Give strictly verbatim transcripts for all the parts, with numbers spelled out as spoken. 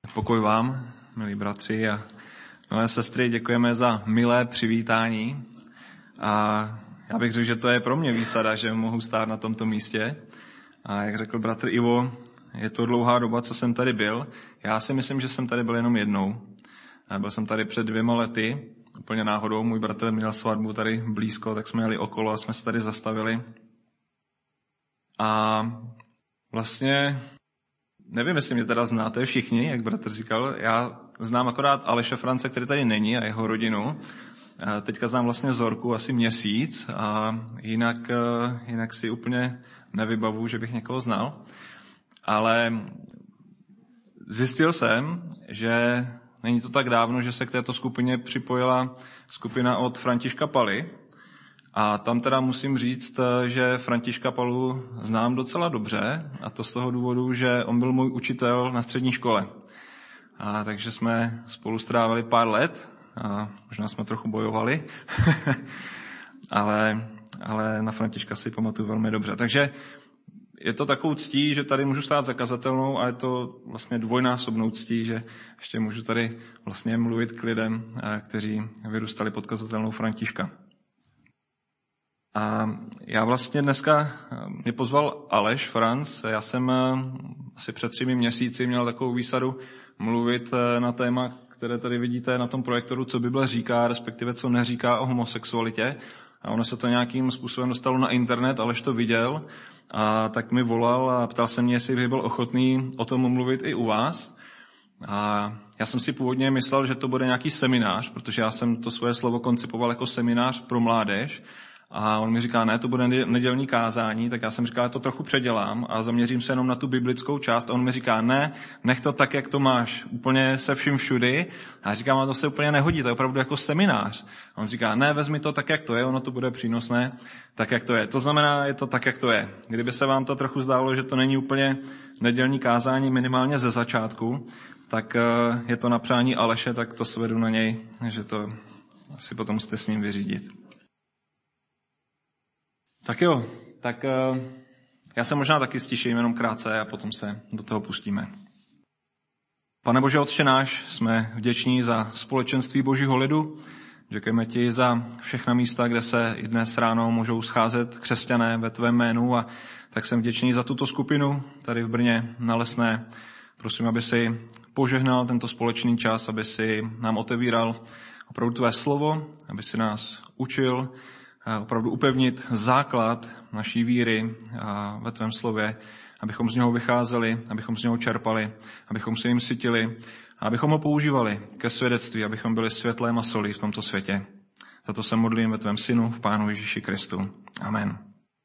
Pokoj vám, milí bratři a milé sestry, děkujeme za milé přivítání. A já bych řekl, že to je pro mě výsada, že mohu stát na tomto místě. A jak řekl bratr Ivo, je to dlouhá doba, co jsem tady byl. Já si myslím, že jsem tady byl jenom jednou. Byl jsem tady před dvěma lety, úplně náhodou. Můj bratr měl svatbu tady blízko, tak jsme jeli okolo a jsme se tady zastavili. A vlastně nevím, jestli mě teda znáte všichni, jak bratr říkal. Já znám akorát Aleše France, který tady není, a jeho rodinu. Teďka znám vlastně Zorku asi měsíc a jinak, jinak si úplně nevybavu, že bych někoho znal. Ale zjistil jsem, že není to tak dávno, že se k této skupině připojila skupina od Františka Paly. A tam teda musím říct, že Františka Palu znám docela dobře, a to z toho důvodu, že on byl můj učitel na střední škole. A takže jsme spolu strávili pár let, a možná jsme trochu bojovali, ale, ale na Františka si pamatuju velmi dobře. Takže je to takovou ctí, že tady můžu stát za kazatelnou, a je to vlastně dvojnásobnou ctí, že ještě můžu tady vlastně mluvit k lidem, kteří vyrůstali pod kazatelnou Františka. A já vlastně dneska mě pozval Aleš Franc. Já jsem asi před třemi měsíci měl takovou výsadu mluvit na téma, které tady vidíte na tom projektoru, co Bible říká, respektive co neříká o homosexualitě. A ono se to nějakým způsobem dostalo na internet, Aleš to viděl, a tak mi volal a ptal se mě, jestli bych byl ochotný o tom mluvit i u vás. A já jsem si původně myslel, že to bude nějaký seminář, protože já jsem to svoje slovo koncipoval jako seminář pro mládež. A on mi říká, ne, to bude nedělní kázání, tak já jsem říkal, já to trochu předělám a zaměřím se jenom na tu biblickou část. A on mi říká, ne, nech to tak, jak to máš, úplně se vším všudy. A já říkám, a to se úplně nehodí, to je opravdu jako seminář. A on říká, ne, vezmi to tak, jak to je, ono to bude přínosné, tak, jak to je. To znamená, je to tak, jak to je. Kdyby se vám to trochu zdálo, že to není úplně nedělní kázání minimálně ze začátku, tak je to na přání Aleše, tak to svedu na něj, že to asi potom musíte s ním vyřídit. Tak jo, tak uh, já se možná taky stiším jenom krátce a potom se do toho pustíme. Pane Bože, Otče náš, jsme vděční za společenství Božího lidu. Děkujeme ti za všechna místa, kde se i dnes ráno můžou scházet křesťané ve tvém jménu, a tak jsem vděčný za tuto skupinu tady v Brně na Lesné. Prosím, aby si požehnal tento společný čas, aby si nám otevíral opravdu tvé slovo, aby si nás učil opravdu upevnit základ naší víry ve tvém slově, abychom z něho vycházeli, abychom z něho čerpali, abychom se jim sytili, a abychom ho používali ke svědectví, abychom byli světlem a solí v tomto světě. Za to se modlím ve tvém synu, v Pánu Ježíši Kristu. Amen.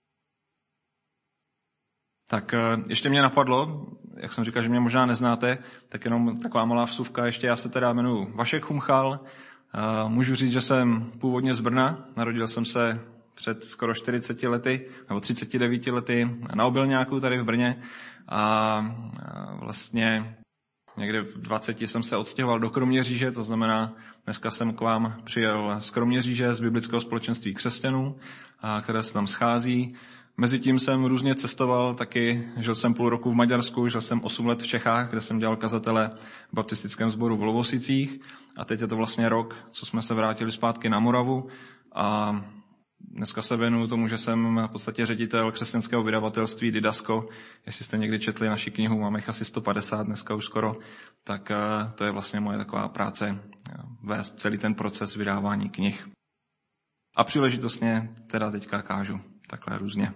Tak ještě mě napadlo, jak jsem říkal, že mě možná neznáte, tak jenom taková malá vsuvka. Ještě já se teda jmenuji Vašek Chumchal. Můžu říct, že jsem původně z Brna. Narodil jsem se před skoro čtyřiceti lety, nebo třiceti devíti lety na Obilňáku tady v Brně. A vlastně někde v dvaceti jsem se odstěhoval do Kroměříže, to znamená, dneska jsem k vám přijel z Kroměříže, z Biblického společenství křesťanů, které se tam schází. Mezitím jsem různě cestoval, taky žil jsem půl roku v Maďarsku, žil jsem osm let v Čechách, kde jsem dělal kazatele v baptistickém sboru v Lovosicích, a teď je to vlastně rok, co jsme se vrátili zpátky na Moravu, a dneska se věnuju tomu, že jsem v podstatě ředitel křesťanského vydavatelství Didasko. Jestli jste někdy četli naši knihu, máme jich asi sto padesát dneska už skoro, tak to je vlastně moje taková práce, vést celý ten proces vydávání knih. A příležitostně teda teďka kážu takhle různě.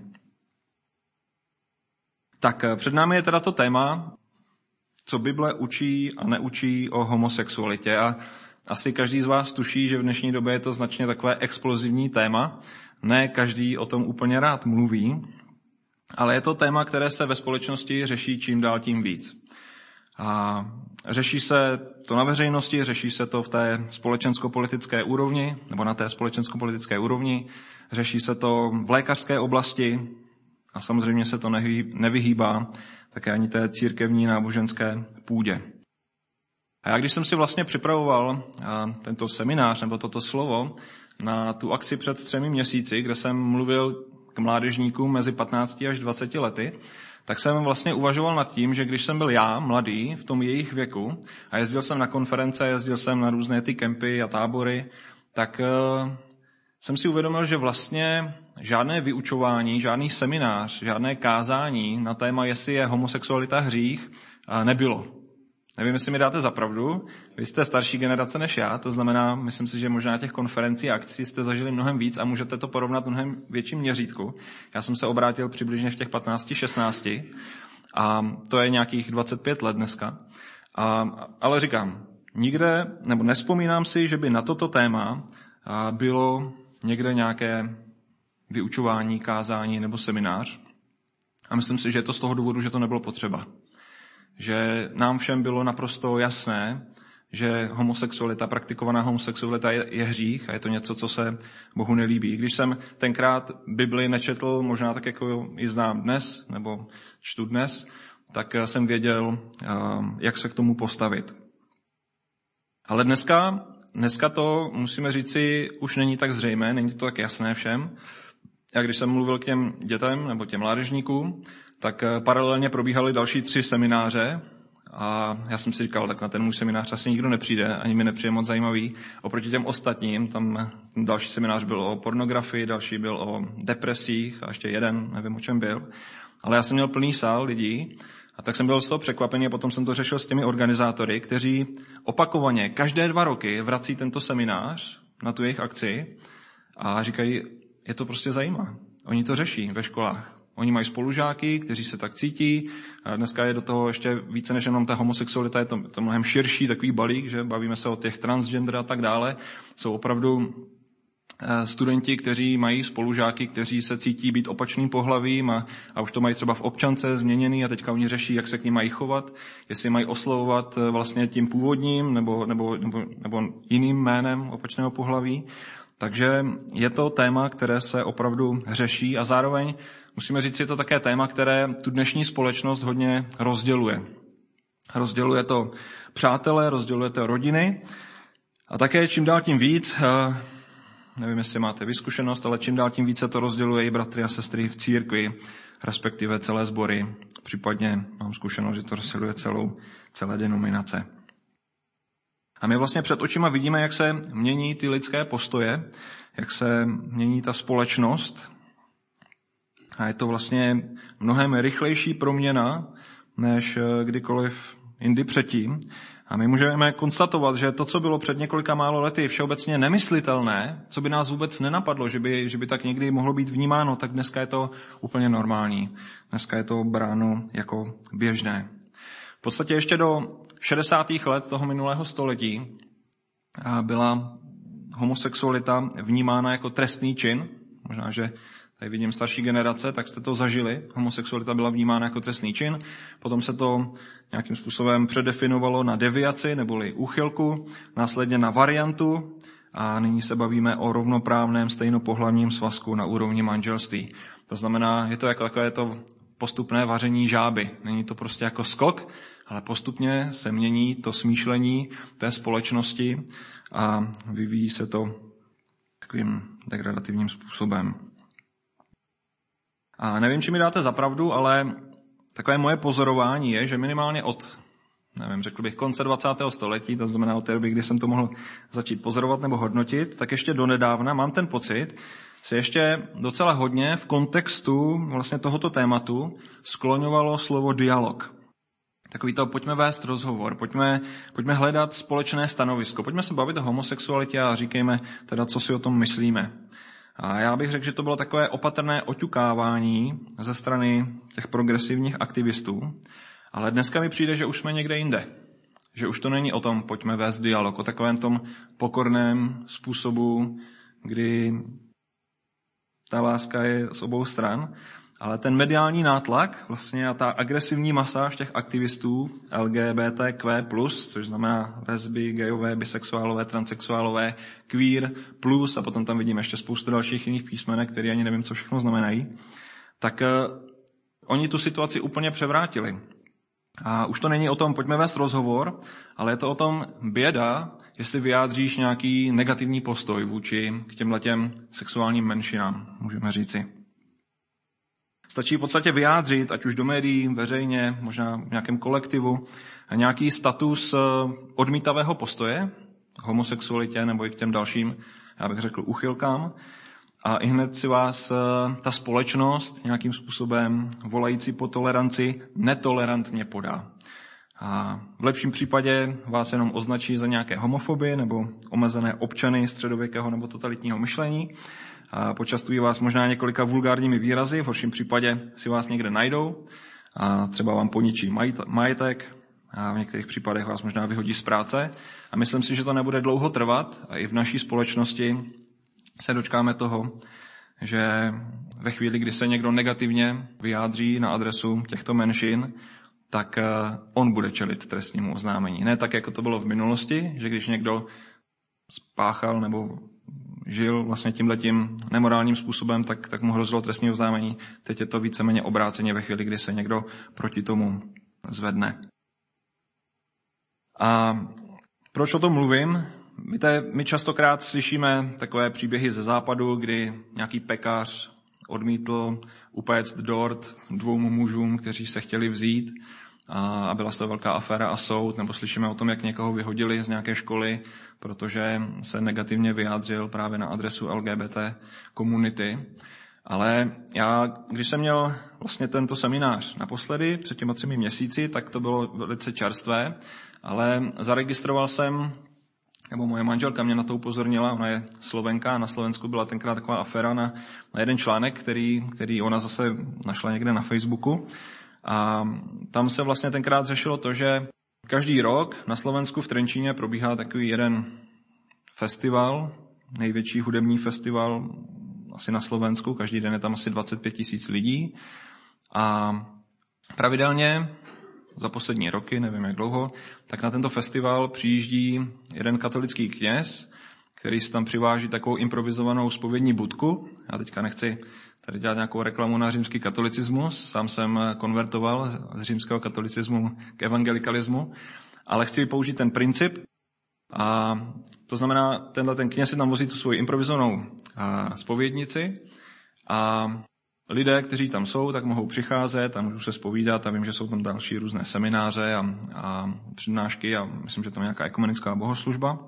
Tak před námi je teda to téma, co Bible učí a neučí o homosexualitě. A asi každý z vás tuší, že v dnešní době je to značně takové explozivní téma. Ne každý o tom úplně rád mluví, ale je to téma, které se ve společnosti řeší čím dál tím víc. A řeší se to na veřejnosti, řeší se to v té společensko-politické úrovni, nebo na té společensko-politické úrovni, řeší se to v lékařské oblasti a samozřejmě se to nevyhýbá také ani té církevní náboženské půdě. A já když jsem si vlastně připravoval tento seminář nebo toto slovo na tu akci před třemi měsíci, kde jsem mluvil k mládežníkům mezi patnácti až dvaceti lety, tak jsem vlastně uvažoval nad tím, že když jsem byl já mladý v tom jejich věku a jezdil jsem na konference, jezdil jsem na různé ty kempy a tábory, tak uh, jsem si uvědomil, že vlastně žádné vyučování, žádný seminář, žádné kázání na téma, jestli je homosexualita hřích, uh, nebylo. Nevím, jestli mi dáte za pravdu. Vy jste starší generace než já, to znamená, myslím si, že možná těch konferencí a akcí jste zažili mnohem víc a můžete to porovnat v mnohem větším měřítku. Já jsem se obrátil přibližně v těch patnácti šestnácti a to je nějakých dvacet pět let dneska. A, ale říkám, nikde, nebo nevzpomínám si, že by na toto téma bylo někde nějaké vyučování, kázání nebo seminář. A myslím si, že je to z toho důvodu, že to nebylo potřeba. Že nám všem bylo naprosto jasné, že homosexualita, praktikovaná homosexualita je, je hřích a je to něco, co se Bohu nelíbí. Když jsem tenkrát Bibli nečetl, možná tak, jako ji znám dnes, nebo čtu dnes, tak jsem věděl, jak se k tomu postavit. Ale dneska, dneska to, musíme říci, už není tak zřejmé, není to tak jasné všem. A když jsem mluvil k těm dětem nebo těm mládežníkům, tak paralelně probíhaly další tři semináře a já jsem si říkal, tak na ten můj seminář asi nikdo nepřijde, ani mi nepřijde moc zajímavý. Oproti těm ostatním, tam ten další seminář byl o pornografii, další byl o depresích a ještě jeden, nevím o čem byl. Ale já jsem měl plný sál lidí a tak jsem byl z toho překvapený a potom jsem to řešil s těmi organizátory, kteří opakovaně každé dva roky vrací tento seminář na tu jejich akci a říkají, je to prostě zajímá. Oni to řeší ve školách. Oni mají spolužáky, kteří se tak cítí. A dneska je do toho ještě více než jenom ta homosexualita, je to, to mnohem širší takový balík, že bavíme se o těch transgender a tak dále. Jsou opravdu studenti, kteří mají spolužáky, kteří se cítí být opačným pohlavím a, a už to mají třeba v občance změněný a teďka oni řeší, jak se k nim mají chovat, jestli mají oslovovat vlastně tím původním nebo, nebo, nebo, nebo jiným jménem opačného pohlaví. Takže je to téma, které se opravdu řeší a zároveň musíme říct, je to také téma, které tu dnešní společnost hodně rozděluje. Rozděluje to přátele, rozděluje to rodiny a také čím dál tím víc, nevím, jestli máte vyzkušenost, ale čím dál tím více to rozděluje i bratry a sestry v církvi, respektive celé sbory. Případně mám zkušenost, že to rozděluje celou, celé denominace. A my vlastně před očima vidíme, jak se mění ty lidské postoje, jak se mění ta společnost. A je to vlastně mnohem rychlejší proměna, než kdykoliv jindy předtím. A my můžeme konstatovat, že to, co bylo před několika málo lety všeobecně nemyslitelné, co by nás vůbec nenapadlo, že by, že by tak někdy mohlo být vnímáno, tak dneska je to úplně normální. Dneska je to bráno jako běžné. V podstatě ještě do šedesátých let toho minulého století byla homosexualita vnímána jako trestný čin. Možná, že tady vidím starší generace, tak jste to zažili. Homosexualita byla vnímána jako trestný čin. Potom se to nějakým způsobem předefinovalo na deviaci neboli úchylku, následně na variantu a nyní se bavíme o rovnoprávném stejnopohlavním svazku na úrovni manželství. To znamená, je to jako takové to postupné vaření žáby. Není to prostě jako skok, ale postupně se mění to smýšlení té společnosti a vyvíjí se to takovým degradativním způsobem. A nevím, či mi dáte za pravdu, ale takové moje pozorování je, že minimálně od, nevím, řekl bych, konce dvacátého století, to znamená od té doby, kdy jsem to mohl začít pozorovat nebo hodnotit, tak ještě donedávna mám ten pocit, se ještě docela hodně v kontextu vlastně tohoto tématu skloňovalo slovo dialog. Takový to, pojďme vést rozhovor, pojďme, pojďme hledat společné stanovisko, pojďme se bavit o homosexualitě a říkejme teda, co si o tom myslíme. A já bych řekl, že to bylo takové opatrné oťukávání ze strany těch progresivních aktivistů, ale dneska mi přijde, že už jsme někde jinde. Že už to není o tom, pojďme vést dialog, o takovém tom pokorném způsobu, kdy ta láska je z obou stran, ale ten mediální nátlak vlastně a ta agresivní masáž těch aktivistů L G B T Q plus, což znamená lesby, gayové, bisexuálové, transsexuálové, queer plus a potom tam vidíme ještě spoustu dalších jiných písmenek, které ani nevím, co všechno znamenají, tak uh, oni tu situaci úplně převrátili. A už to není o tom, pojďme vést rozhovor, ale je to o tom běda, jestli vyjádříš nějaký negativní postoj vůči k těmhletěm sexuálním menšinám, můžeme říci. Stačí v podstatě vyjádřit, ať už do médií, veřejně, možná v nějakém kolektivu, nějaký status odmítavého postoje k homosexualitě nebo i k těm dalším, já bych řekl, úchylkám. A i hned si vás ta společnost nějakým způsobem volající po toleranci netolerantně podá. A v lepším případě vás jenom označí za nějaké homofoby nebo omezené občany středověkého nebo totalitního myšlení. A počastují vás možná několika vulgárními výrazy, v horším případě si vás někde najdou a třeba vám poničí majetek a v některých případech vás možná vyhodí z práce. A myslím si, že to nebude dlouho trvat a i v naší společnosti se dočkáme toho, že ve chvíli, kdy se někdo negativně vyjádří na adresu těchto menšin, tak on bude čelit trestnímu oznámení. Ne tak, jako to bylo v minulosti, že když někdo spáchal nebo žil vlastně tímhletím nemorálním způsobem, tak, tak mu hrozilo trestní oznámení. Teď je to víceméně obráceně ve chvíli, kdy se někdo proti tomu zvedne. A proč o tom mluvím? Víte, my častokrát slyšíme takové příběhy ze západu, kdy nějaký pekař odmítl upéct dort dvou mužům, kteří se chtěli vzít a byla to velká aféra a soud, nebo slyšíme o tom, jak někoho vyhodili z nějaké školy, protože se negativně vyjádřil právě na adresu L G B T komunity. Ale já, když jsem měl vlastně tento seminář naposledy, před těma třemi měsíci, tak to bylo velice čerstvé, ale zaregistroval jsem, nebo moje manželka mě na to upozornila, ona je Slovenka a na Slovensku byla tenkrát taková aféra na, na jeden článek, který, který ona zase našla někde na Facebooku. A tam se vlastně tenkrát řešilo to, že každý rok na Slovensku v Trenčíně probíhá takový jeden festival, největší hudební festival asi na Slovensku, každý den je tam asi dvacet pět tisíc lidí a pravidelně za poslední roky, nevím jak dlouho, tak na tento festival přijíždí jeden katolický kněz, který si tam přiváží takovou improvizovanou zpovědní budku. Já teďka nechci tady dělat nějakou reklamu na římský katolicismus, sám jsem konvertoval z římského katolicismu k evangelikalismu, ale chci použít ten princip. A to znamená, tenhle ten kněz si tam vozí tu svoji improvizovanou zpovědnici a lidé, kteří tam jsou, tak mohou přicházet a můžou se zpovídat a vím, že jsou tam další různé semináře a, a přednášky a myslím, že tam je nějaká ekumenická bohoslužba.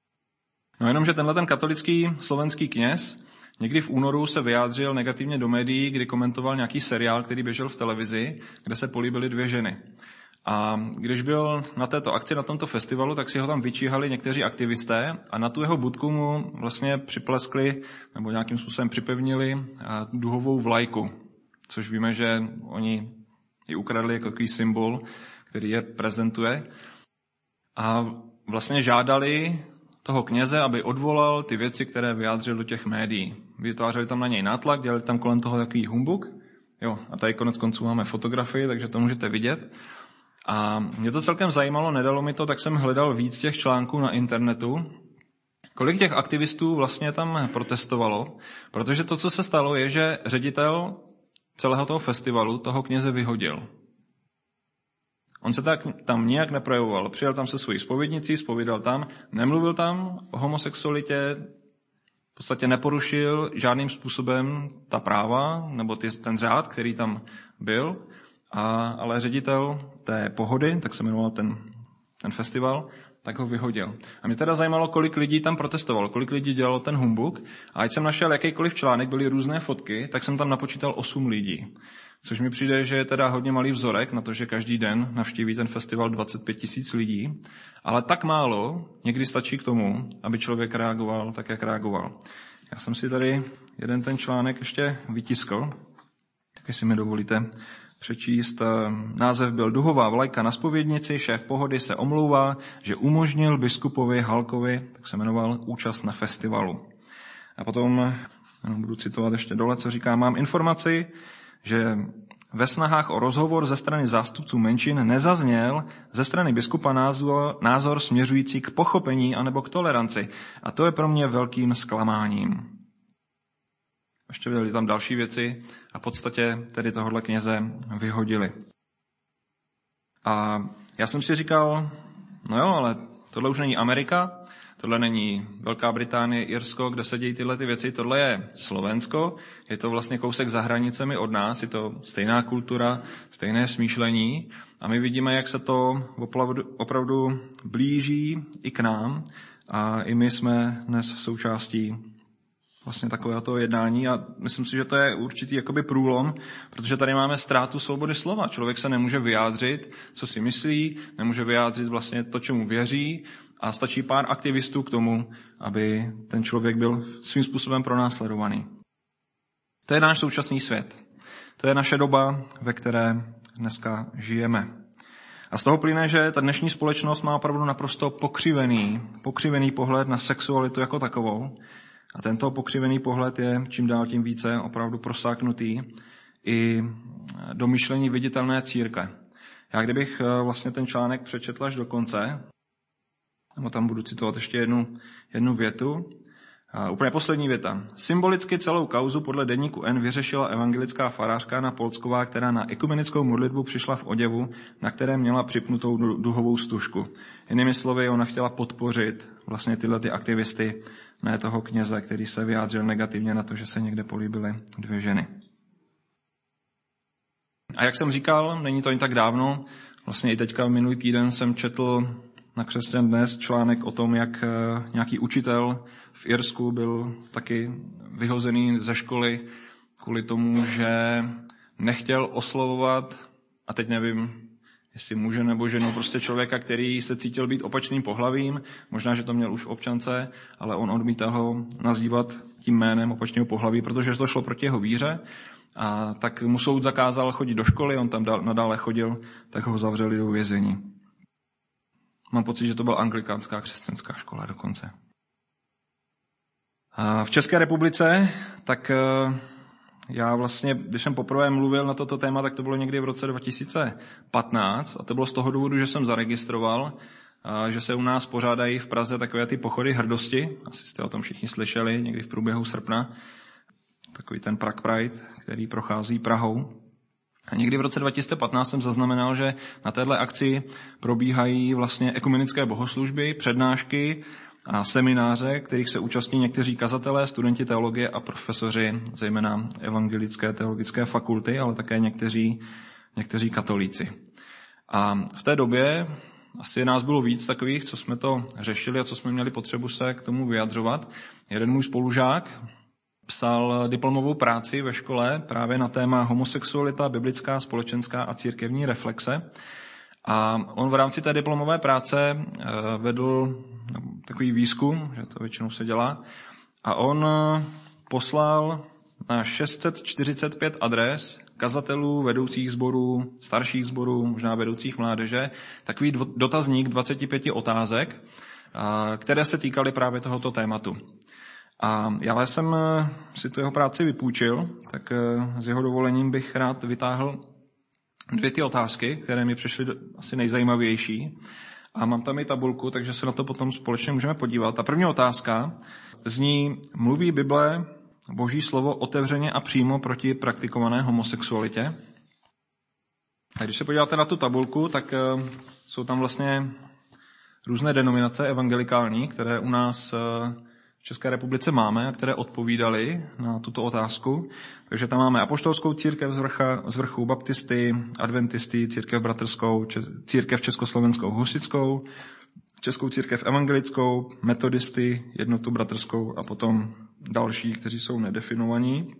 No jenom, že tenhle ten katolický slovenský kněz někdy v únoru se vyjádřil negativně do médií, kdy komentoval nějaký seriál, který běžel v televizi, kde se políbily dvě ženy. A když byl na této akci, na tomto festivalu, tak si ho tam vyčíhali někteří aktivisté a na tu jeho budku mu vlastně připleskli nebo nějakým způsobem připevnili duhovou vlajku, což víme, že oni ji ukradli jako takový symbol, který je prezentuje. A vlastně žádali toho kněze, aby odvolal ty věci, které vyjádřil do těch médií. Vytvářeli tam na něj nátlak, dělali tam kolem toho takový humbuk. Jo, a tady konec konců máme fotografii, takže to můžete vidět. A mě to celkem zajímalo, nedalo mi to, tak jsem hledal víc těch článků na internetu. Kolik těch aktivistů vlastně tam protestovalo, protože to, co se stalo, je, že ředitel celého toho festivalu toho kněze vyhodil. On se tak tam nijak neprojevoval. Přijel tam se svojí zpovědnicí, zpovídal tam, nemluvil tam o homosexualitě, v podstatě neporušil žádným způsobem ta práva, nebo ty, ten řád, který tam byl, a, ale ředitel té Pohody, tak se jmenoval ten, ten festival, tak ho vyhodil. A mě teda zajímalo, kolik lidí tam protestovalo, kolik lidí dělalo ten humbuk. A ať jsem našel jakýkoliv článek, byly různé fotky, tak jsem tam napočítal osm lidí. Což mi přijde, že je teda hodně malý vzorek na to, že každý den navštíví ten festival dvacet pět tisíc lidí. Ale tak málo někdy stačí k tomu, aby člověk reagoval tak, jak reagoval. Já jsem si tady jeden ten článek ještě vytiskl, tak jestli mi dovolíte přečíst. Název byl Duhová vlajka na zpovědnici, šéf Pohody se omlouvá, že umožnil biskupovi Halkovi, tak se jmenoval, účast na festivalu. A potom budu citovat ještě dole, co říká, mám informaci, že ve snahách o rozhovor ze strany zástupců menšin nezazněl ze strany biskupa názor, názor směřující k pochopení anebo k toleranci. A to je pro mě velkým zklamáním. Ještě byly tam další věci a v podstatě tedy tohohle kněze vyhodili. A já jsem si říkal, no jo, ale Tohle už není Amerika, tohle není Velká Británie, Irsko, kde se dějí tyhle ty věci, tohle je Slovensko, je to vlastně kousek za hranicemi od nás, je to stejná kultura, stejné smýšlení a my vidíme, jak se to opravdu, opravdu blíží i k nám a i my jsme dnes součástí vlastně takového jednání a myslím si, že to je určitý jakoby průlom, protože tady máme ztrátu svobody slova. Člověk se nemůže vyjádřit, co si myslí, nemůže vyjádřit vlastně to, čemu věří a stačí pár aktivistů k tomu, aby ten člověk byl svým způsobem pronásledovaný. To je náš současný svět. To je naše doba, ve které dneska žijeme. A z toho plyne, že ta dnešní společnost má opravdu naprosto pokřivený, pokřivený pohled na sexualitu jako takovou. A tento pokřivený pohled je čím dál tím více opravdu prosáknutý i do myšlení viditelné církve. Já kdybych vlastně ten článek přečetl až do konce, nebo tam budu citovat ještě jednu, jednu větu, a úplně poslední věta. Symbolicky celou kauzu podle deníku N vyřešila evangelická farářka Anna Polsková, která na ekumenickou modlitbu přišla v oděvu, na které měla připnutou duhovou stužku. Jinými slovy, ona chtěla podpořit vlastně tyhle ty aktivisty, ne toho kněze, který se vyjádřil negativně na to, že se někde políbily dvě ženy. A jak jsem říkal, není to ani tak dávno, vlastně i teďka minulý týden jsem četl na Křesťan dnes článek o tom, jak nějaký učitel v Irsku byl taky vyhozený ze školy kvůli tomu, že nechtěl oslovovat, a teď nevím, jestli muže nebo ženu, prostě člověka, který se cítil být opačným pohlavím, možná, že to měl už v občance, ale on odmítal ho nazývat tím jménem opačného pohlaví, protože to šlo proti jeho víře. A tak mu soud zakázal chodit do školy, on tam nadále chodil, tak ho zavřeli do vězení. Mám pocit, že to byla anglikánská křesťanská škola dokonce. A v České republice, tak já vlastně, když jsem poprvé mluvil na toto téma, tak to bylo někdy v roce dva tisíce patnáct a to bylo z toho důvodu, že jsem zaregistroval, že se u nás pořádají v Praze takové ty pochody hrdosti. Asi jste o tom všichni slyšeli, někdy v průběhu srpna. Takový ten Prague Pride, který prochází Prahou. A někdy v roce dva tisíce patnáct jsem zaznamenal, že na téhle akci probíhají vlastně ekumenické bohoslužby, přednášky a semináře, kterých se účastní někteří kazatelé, studenti teologie a profesoři, zejména evangelické teologické fakulty, ale také někteří, někteří katolíci. A v té době asi nás bylo víc takových, co jsme to řešili a co jsme měli potřebu se k tomu vyjadřovat. Jeden můj spolužák psal diplomovou práci ve škole právě na téma homosexualita, biblická, společenská a církevní reflexe. A on v rámci té diplomové práce vedl takový výzkum, že to většinou se dělá, a on poslal na šest set čtyřicet pět adres kazatelů, vedoucích sborů, starších sborů, možná vedoucích mládeže, takový dotazník dvacet pět otázek, které se týkaly právě tohoto tématu. A já jsem si tu jeho práci vypůjčil, tak s jeho dovolením bych rád vytáhl dvě ty otázky, které mi přišly asi nejzajímavější. A mám tam i tabulku, takže se na to potom společně můžeme podívat. Ta první otázka zní, mluví Bible, Boží slovo, otevřeně a přímo proti praktikované homosexualitě? A když se podíváte na tu tabulku, tak jsou tam vlastně různé denominace evangelikální, které u nás v České republice máme a které odpovídaly na tuto otázku. Takže tam máme apoštolskou církev z, vrcha, z vrchu, baptisty, adventisty, církev bratrskou, církev československou husitskou, českou církev evangelickou, metodisty, jednotu bratrskou a potom další, kteří jsou nedefinovaní.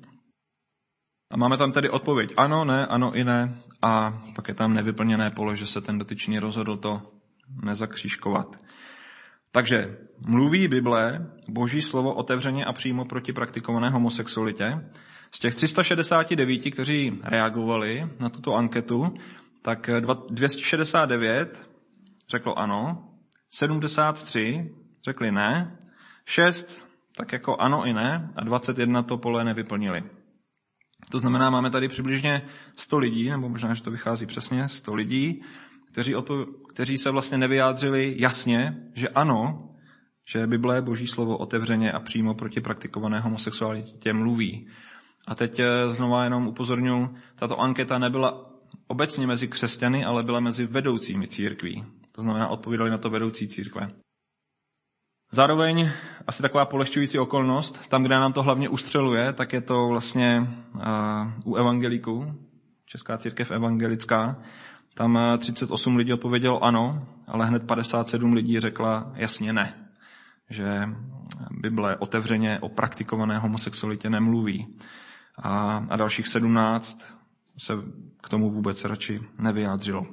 A máme tam tedy odpověď ano, ne, ano i ne a pak je tam nevyplněné pole, že se ten dotyčný rozhodl to nezakřížkovat. Takže mluví Bible, Boží slovo otevřeně a přímo proti praktikované homosexualitě. Z těch tři sta šedesát devět, kteří reagovali na tuto anketu, tak dvě stě šedesát devět řeklo ano, sedmdesát tři řekli ne, šest tak jako ano i ne a dvacet jedna to pole nevyplnili. To znamená, máme tady přibližně sto lidí, nebo možná, že to vychází přesně, sto lidí, Kteří, odpo- kteří se vlastně nevyjádřili jasně, že ano, že Bible, Boží slovo otevřeně a přímo proti praktikované homosexualitě mluví. A teď znova jenom upozorňuji, tato anketa nebyla obecně mezi křesťany, ale byla mezi vedoucími církví. To znamená, odpovídali na to vedoucí církve. Zároveň asi taková polehčující okolnost, tam, kde nám to hlavně ustřeluje, tak je to vlastně uh, u evangeliků, Česká církev evangelická. Tam třicet osm lidí odpovědělo ano, ale hned padesát sedm lidí řekla jasně ne, že Bible otevřeně o praktikované homosexualitě nemluví. A, a dalších sedmnáct se k tomu vůbec radši nevyjádřilo.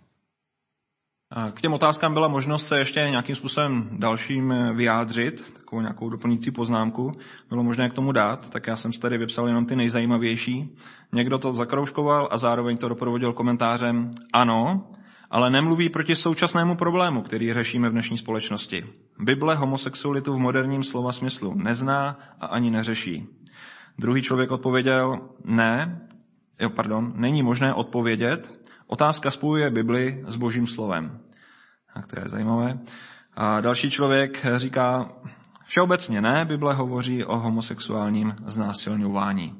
K těm otázkám byla možnost se ještě nějakým způsobem dalším vyjádřit, takovou nějakou doplňující poznámku. Bylo možné k tomu dát, tak já jsem si tady vypsal jenom ty nejzajímavější. Někdo to zakroužkoval a zároveň to doprovodil komentářem ano, ale nemluví proti současnému problému, který řešíme v dnešní společnosti. Bible homosexualitu v moderním slova smyslu nezná a ani neřeší. Druhý člověk odpověděl ne, jo, pardon, není možné odpovědět. Otázka spojuje Bibli s Božím slovem. Tak to je zajímavé. A další člověk říká, všeobecně ne, Bible hovoří o homosexuálním znásilňování.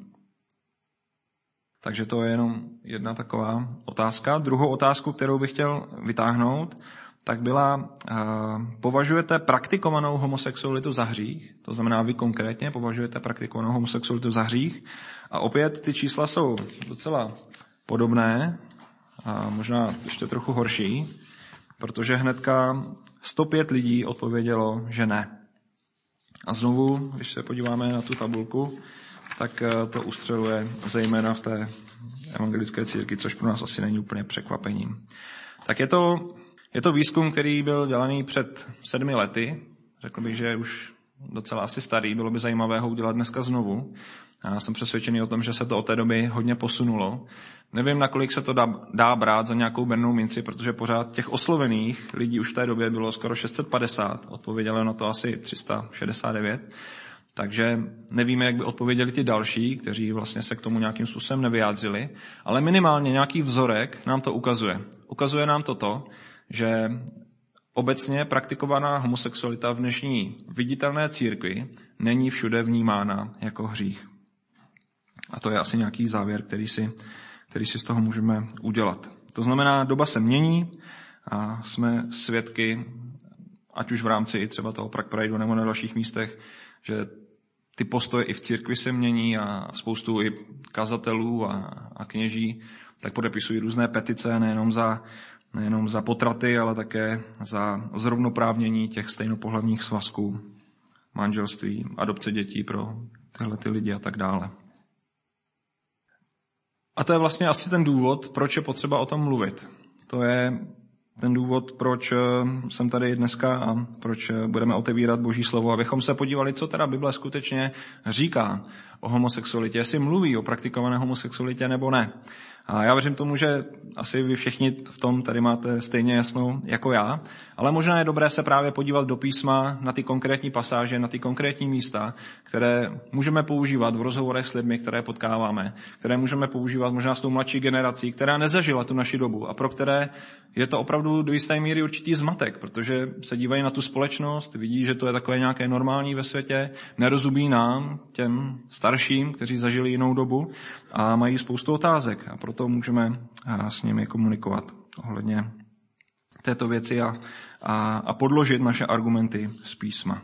Takže to je jenom jedna taková otázka. Druhou otázku, kterou bych chtěl vytáhnout, tak byla, považujete praktikovanou homosexualitu za hřích? To znamená, vy konkrétně považujete praktikovanou homosexualitu za hřích? A opět ty čísla jsou docela podobné, a možná ještě trochu horší, protože hnedka sto pět lidí odpovědělo, že ne. A znovu, když se podíváme na tu tabulku, tak to ustřeluje zejména v té evangelické církvi, což pro nás asi není úplně překvapením. Tak je to, je to výzkum, který byl dělaný před sedmi lety. Řekl bych, že je už docela asi starý, bylo by zajímavé ho udělat dneska znovu. A já jsem přesvědčený o tom, že se to od té doby hodně posunulo. Nevím, nakolik se to dá, dá brát za nějakou bernou minci, protože pořád těch oslovených lidí už v té době bylo skoro šest set padesát, odpovědělo na to asi tři sta šedesát devět. Takže nevíme, jak by odpověděli ti další, kteří vlastně se k tomu nějakým způsobem nevyjádřili, ale minimálně nějaký vzorek nám to ukazuje. Ukazuje nám to to, že obecně praktikovaná homosexualita v dnešní viditelné církvi není všude vnímána jako hřích. A to je asi nějaký závěr, který si, který si z toho můžeme udělat. To znamená, doba se mění a jsme svědky, ať už v rámci i třeba toho Prague Prideu nebo na dalších místech, že ty postoje i v církvi se mění a spoustu i kazatelů a, a kněží tak podepisují různé petice nejenom za, nejenom za potraty, ale také za zrovnoprávnění těch stejnopohlavních svazků, manželství, adopce dětí pro tyhle ty lidi a tak dále. A to je vlastně asi ten důvod, proč je potřeba o tom mluvit. To je ten důvod, proč jsem tady dneska a proč budeme otevírat Boží slovo, abychom se podívali, co teda Bible skutečně říká o homosexualitě, jestli mluví o praktikované homosexualitě nebo ne. A já věřím tomu, že asi vy všichni v tom tady máte stejně jasno jako já, ale možná je dobré se právě podívat do písma na ty konkrétní pasáže, na ty konkrétní místa, které můžeme používat v rozhovorech s lidmi, které potkáváme, které můžeme používat možná s tou mladší generací, která nezažila tu naši dobu a pro které je to opravdu do jisté míry určitý zmatek, protože se dívají na tu společnost, vidí, že to je takové nějaké normální ve světě, nerozumí nám, těm starším, kteří zažili jinou dobu a mají spoustu otázek a proto můžeme s nimi komunikovat ohledně této věci a, a, a podložit naše argumenty z písma.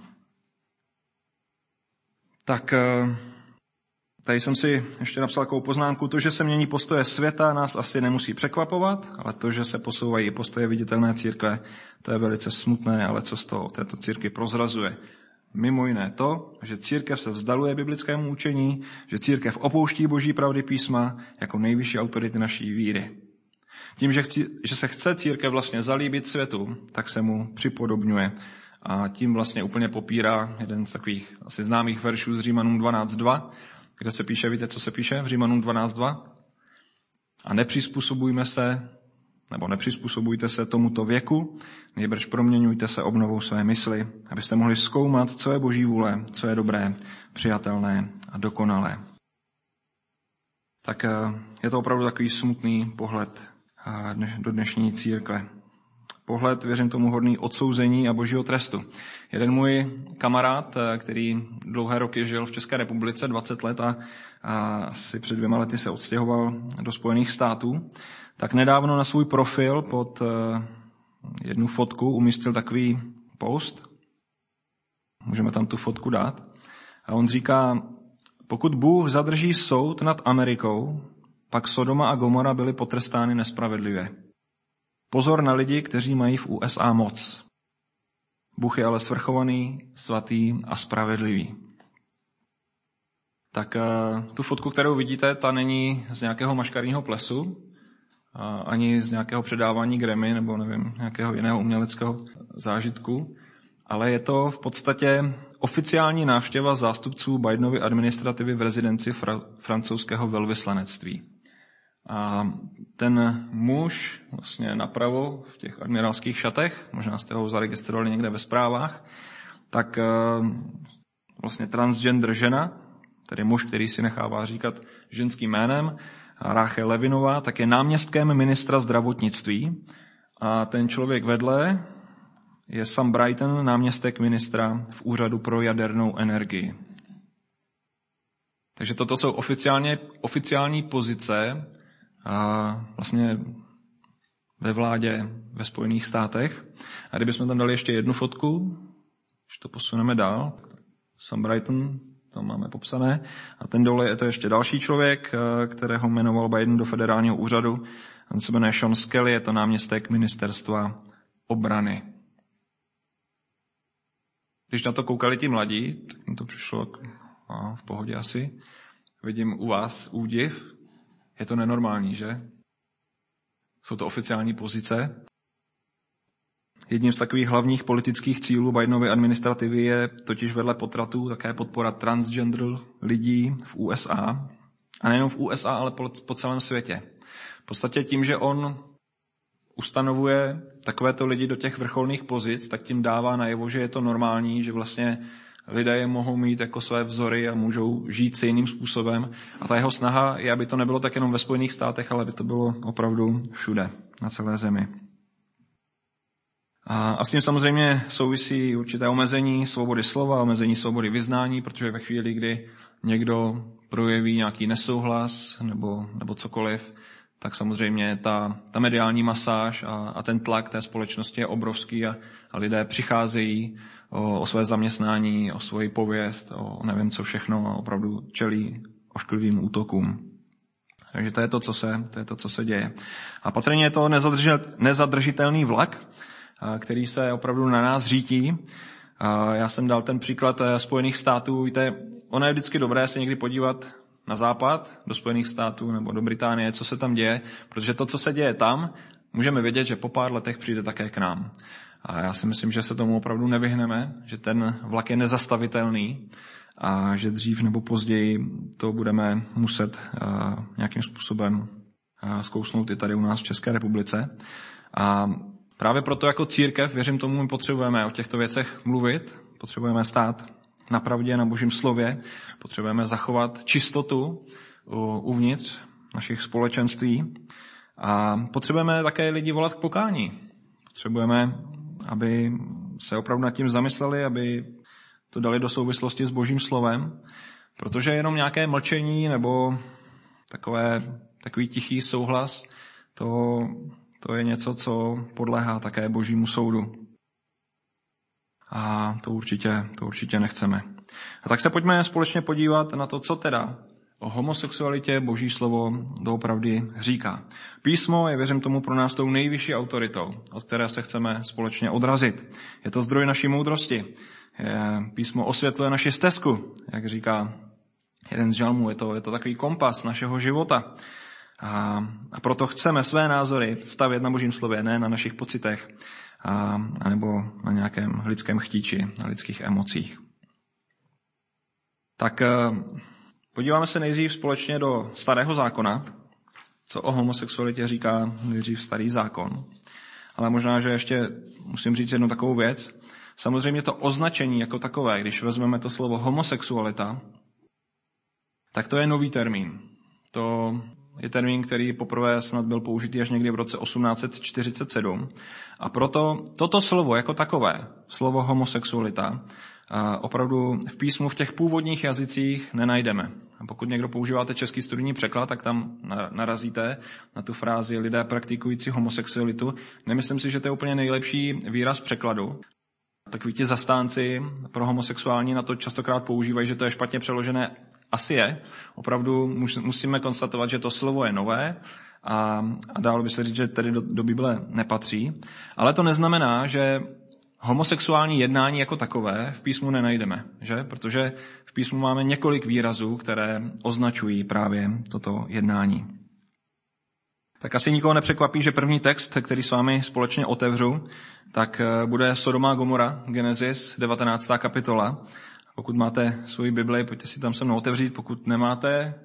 Tak tady jsem si ještě napsal takovou poznámku. To, že se mění postoje světa, nás asi nemusí překvapovat, ale to, že se posouvají postoje viditelné církve, to je velice smutné, ale co z toho této církvi prozrazuje. Mimo jiné to, že církev se vzdaluje biblickému učení, že církev opouští Boží pravdy písma jako nejvyšší autority naší víry. Tím, že, chci, že se chce církev vlastně zalíbit světu, tak se mu připodobňuje a tím vlastně úplně popírá jeden z takových asi známých veršů z Římanům dvanáct dva, kde se píše, víte, co se píše v Římanům dvanáct dva? A nepřizpůsobujme se, nebo nepřizpůsobujte se tomuto věku, nejbrž proměňujte se obnovou své mysli, abyste mohli zkoumat, co je Boží vůle, co je dobré, přijatelné a dokonalé. Tak je to opravdu takový smutný pohled do dnešní církve. Pohled, věřím tomu, hodný odsouzení a Božího trestu. Jeden můj kamarád, který dlouhé roky žil v České republice, dvacet let a, a asi před dvěma lety se odstěhoval do Spojených států, tak nedávno na svůj profil pod jednu fotku, umístil takový post. Můžeme tam tu fotku dát. A on říká, pokud Bůh zadrží soud nad Amerikou, pak Sodoma a Gomora byly potrestány nespravedlivě. Pozor na lidi, kteří mají v U S A moc. Bůh je ale svrchovaný, svatý a spravedlivý. Tak tu fotku, kterou vidíte, ta není z nějakého maškarního plesu, ani z nějakého předávání Grammy nebo nevím, nějakého jiného uměleckého zážitku, ale je to v podstatě oficiální návštěva zástupců Bidenovy administrativy v rezidenci fra- francouzského velvyslanectví. A ten muž vlastně napravo v těch admirálských šatech, možná jste ho zaregistrovali někde ve zprávách, tak vlastně transgender žena, tedy muž, který si nechává říkat ženským jménem, Rachel Levinová, tak je náměstkem ministra zdravotnictví. A ten člověk vedle je Sam Brighton, náměstek ministra v úřadu pro jadernou energii. Takže toto jsou oficiálně, oficiální pozice a vlastně ve vládě ve Spojených státech. A kdybychom tam dali ještě jednu fotku, když to posuneme dál, Sam Brighton, tam máme popsané. A ten dole je to ještě další člověk, kterého jmenoval Biden do federálního úřadu. On se jmenuje Sean Skelly, je to náměstek ministerstva obrany. Když na to koukali ti mladí, tak mi to přišlo a v pohodě asi. Vidím u vás údiv. Je to nenormální, že? Jsou to oficiální pozice. Jedním z takových hlavních politických cílů Bidenovy administrativy je totiž vedle potratů také podpora transgender lidí v U S A. A nejenom v U S A, ale po, po celém světě. V podstatě tím, že on ustanovuje takovéto lidi do těch vrcholných pozic, tak tím dává najevo, že je to normální, že vlastně lidé je mohou mít jako své vzory a můžou žít si jiným způsobem. A ta jeho snaha je, aby to nebylo tak jenom ve Spojených státech, ale aby to bylo opravdu všude, na celé zemi. A s tím samozřejmě souvisí určité omezení svobody slova, omezení svobody vyznání, protože ve chvíli, kdy někdo projeví nějaký nesouhlas nebo, nebo cokoliv, tak samozřejmě ta, ta mediální masáž a, a ten tlak té společnosti je obrovský a, a lidé přicházejí o, o své zaměstnání, o svoji pověst, o nevím co všechno a opravdu čelí ošklivým útokům. Takže to je to, co se, to je to, co se děje. A patrně je to nezadržitelný vlak, který se opravdu na nás řítí. Já jsem dal ten příklad Spojených států. Víte, ono je vždycky dobré se někdy podívat na západ, do Spojených států nebo do Británie, co se tam děje, protože to, co se děje tam, můžeme vědět, že po pár letech přijde také k nám. A já si myslím, že se tomu opravdu nevyhneme, že ten vlak je nezastavitelný a že dřív nebo později to budeme muset nějakým způsobem zkousnout i tady u nás v České republice. A právě proto jako církev, věřím tomu, my potřebujeme o těchto věcech mluvit, potřebujeme stát na pravdě, na Božím slově, potřebujeme zachovat čistotu uvnitř našich společenství a potřebujeme také lidi volat k pokání. Potřebujeme, aby se opravdu nad tím zamysleli, aby to dali do souvislosti s Božím slovem, protože jenom nějaké mlčení nebo takové, takový tichý souhlas, to, to je něco, co podléhá také Božímu soudu. A to určitě, to určitě nechceme. A tak se pojďme společně podívat na to, co teda o homosexualitě Boží slovo doopravdy říká. Písmo je, věřím tomu, pro nás tou nejvyšší autoritou, od které se chceme společně odrazit. Je to zdroj naší moudrosti. Písmo osvětluje naši stezku, jak říká jeden z žalmů. Je to, je to takový kompas našeho života. A, a proto chceme své názory stavět na Božím slově, ne na našich pocitech, a, a nebo na nějakém lidském chtíči, na lidských emocích. Tak podíváme se nejdřív společně do Starého zákona, co o homosexualitě říká nejdřív Starý zákon. Ale možná, že ještě musím říct jednu takovou věc. Samozřejmě to označení jako takové, když vezmeme to slovo homosexualita, tak to je nový termín. To je termín, který poprvé snad byl použitý až někdy v roce osmnáct set čtyřicet sedm. A proto toto slovo jako takové, slovo homosexualita, opravdu v písmu v těch původních jazycích nenajdeme. A pokud někdo používáte český studijní překlad, tak tam narazíte na tu frázi lidé praktikující homosexualitu. Nemyslím si, že to je úplně nejlepší výraz překladu. Takoví ti zastánci pro homosexuální na to častokrát používají, že to je špatně přeložené. Asi je. Opravdu musíme konstatovat, že to slovo je nové a, a dalo by se říct, že tedy do, do Bible nepatří. Ale to neznamená, že homosexuální jednání jako takové v písmu nenajdeme, že? Protože v písmu máme několik výrazů, které označují právě toto jednání. Tak asi nikoho nepřekvapí, že první text, který s vámi společně otevřu, tak bude Sodoma a Gomora, Genesis, devatenáctá kapitola. Pokud máte svoji Bibli, pojďte si tam se mnou otevřít. Pokud nemáte,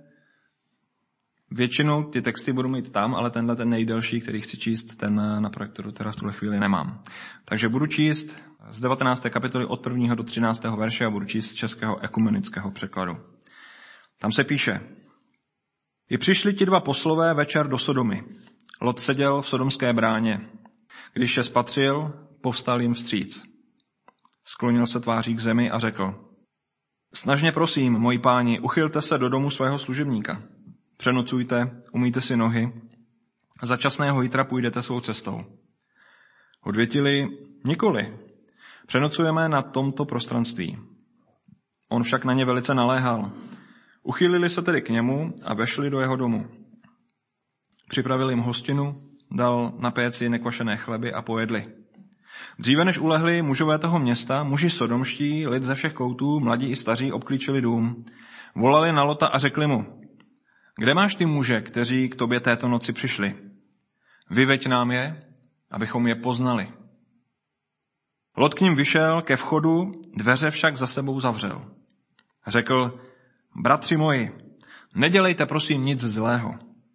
většinou ty texty budu mít tam, ale tenhle ten nejdelší, který chci číst, ten na projektoru teda v tuhle chvíli nemám. Takže budu číst z devatenácté kapitoly od prvního do třináctého verše a budu číst z českého ekumenického překladu. Tam se píše: I přišli ti dva poslové večer do Sodomy. Lot seděl v sodomské bráně. Když je spatřil, povstal jim vstříc. Sklonil se tváří k zemi a řekl: Snažně prosím, moji páni, uchylte se do domu svého služebníka. Přenocujte, umýjte si nohy a za časného jitra půjdete svou cestou. Odvětili: Nikoli. Přenocujeme na tomto prostranství. On však na ně velice naléhal. Uchýlili se tedy k němu a vešli do jeho domu. Připravil jim hostinu, dal na péci nekvašené chleby a pojedli. Dříve než ulehli mužové toho města, muži sodomští, lid ze všech koutů, mladí i staří, obklíčili dům. Volali na Lota a řekli mu: Kde máš ty muže, kteří k tobě této noci přišli? Vyveď nám je, abychom je poznali. Lot k ním vyšel ke vchodu, dveře však za sebou zavřel. Řekl: Bratři moji, nedělejte prosím nic zlého.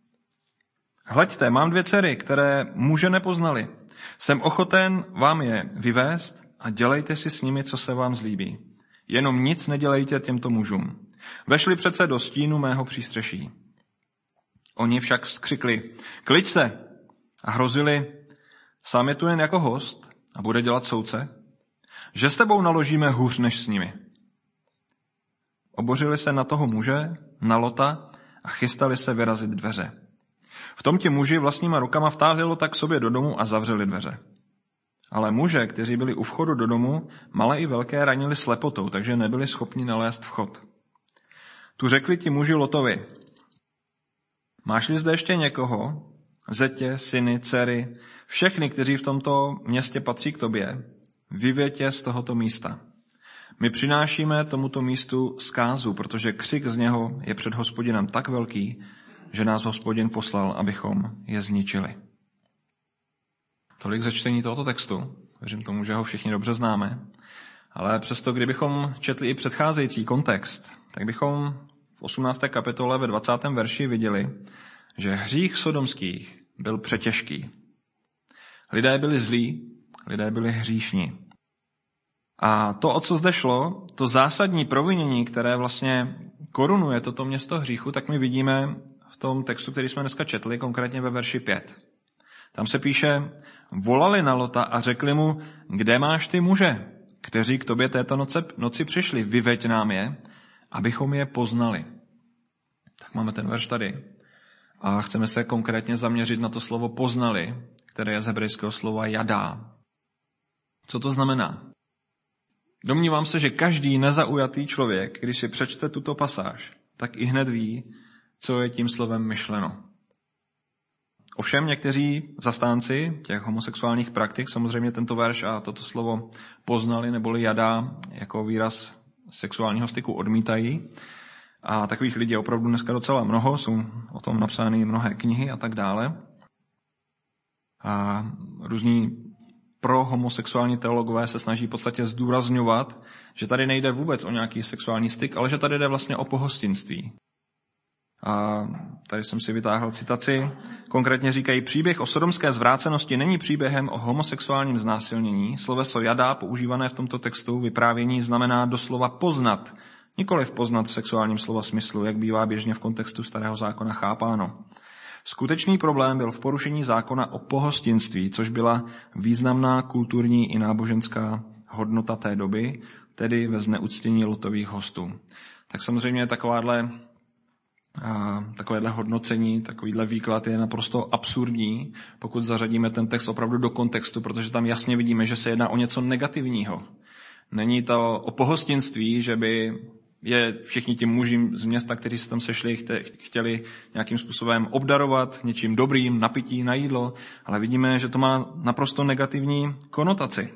Hleďte, mám dvě dcery, které muže nepoznali. Jsem ochoten vám je vyvést a dělejte si s nimi, co se vám zlíbí. Jenom nic nedělejte těmto mužům. Vešli přece do stínu mého přístřeší. Oni však vzkřikli: Kliď se! A hrozili: Sám je tu jen jako host a bude dělat soudce? Že s tebou naložíme hůř než s nimi. Obořili se na toho muže, na Lota a chystali se vyrazit dveře. V tom ti muži vlastníma rukama vtáhli Lota k sobě do domu a zavřeli dveře. Ale muže, kteří byli u vchodu do domu, malé i velké, ranili slepotou, takže nebyli schopni nalézt vchod. Tu řekli ti muži Lotovi: Máš-li zde ještě někoho, zetě, syny, dcery, všechny, kteří v tomto městě patří k tobě, vyveď je z tohoto místa. My přinášíme tomuto místu zkázu, protože křik z něho je před Hospodinem tak velký, že nás Hospodin poslal, abychom je zničili. Tolik ze čtení tohoto textu. Věřím tomu, že ho všichni dobře známe. Ale přesto, kdybychom četli i předcházející kontext, tak bychom v osmnácté kapitole ve dvacátém verši viděli, že hřích sodomských byl přetěžký. Lidé byli zlí, lidé byli hříšní. A to, o co zde šlo, to zásadní provinění, které vlastně korunuje toto město hříchu, tak my vidíme v tom textu, který jsme dneska četli, konkrétně ve verši pět. Tam se píše: Volali na Lota a řekli mu: Kde máš ty muže, kteří k tobě této noci, noci přišli? Vyveď nám je, abychom je poznali. Tak máme ten verš tady. A chceme se konkrétně zaměřit na to slovo poznali, které je z hebrejského slova jadá. Co to znamená? Domnívám se, že každý nezaujatý člověk, když si přečte tuto pasáž, tak i hned ví, co je tím slovem myšleno. Ovšem někteří zastánci těch homosexuálních praktik samozřejmě tento verš a toto slovo poznali neboli jadá jako výraz sexuálního styku odmítají. A takových lidí je opravdu dneska docela mnoho, jsou o tom napsány mnohé knihy a tak dále. A různí pro homosexuální teologové se snaží v podstatě zdůrazňovat, že tady nejde vůbec o nějaký sexuální styk, ale že tady jde vlastně o pohostinství. A tady jsem si vytáhl citaci. Konkrétně říkají: Příběh o sodomské zvrácenosti není příběhem o homosexuálním znásilnění. Sloveso jadá, používané v tomto textu vyprávění, znamená doslova poznat, nikoliv poznat v sexuálním slova smyslu, jak bývá běžně v kontextu Starého zákona chápáno. Skutečný problém byl v porušení zákona o pohostinství, což byla významná kulturní i náboženská hodnota té doby, tedy ve zneuctění Lotových hostů. Tak samozřejmě takováhle, a, takovéhle hodnocení, takovýhle výklad je naprosto absurdní, pokud zařadíme ten text opravdu do kontextu, protože tam jasně vidíme, že se jedná o něco negativního. Není to o pohostinství, že by je všichni ti muži z města, kteří se tam sešli, chtěli nějakým způsobem obdarovat něčím dobrým, na pití, na jídlo, ale vidíme, že to má naprosto negativní konotaci.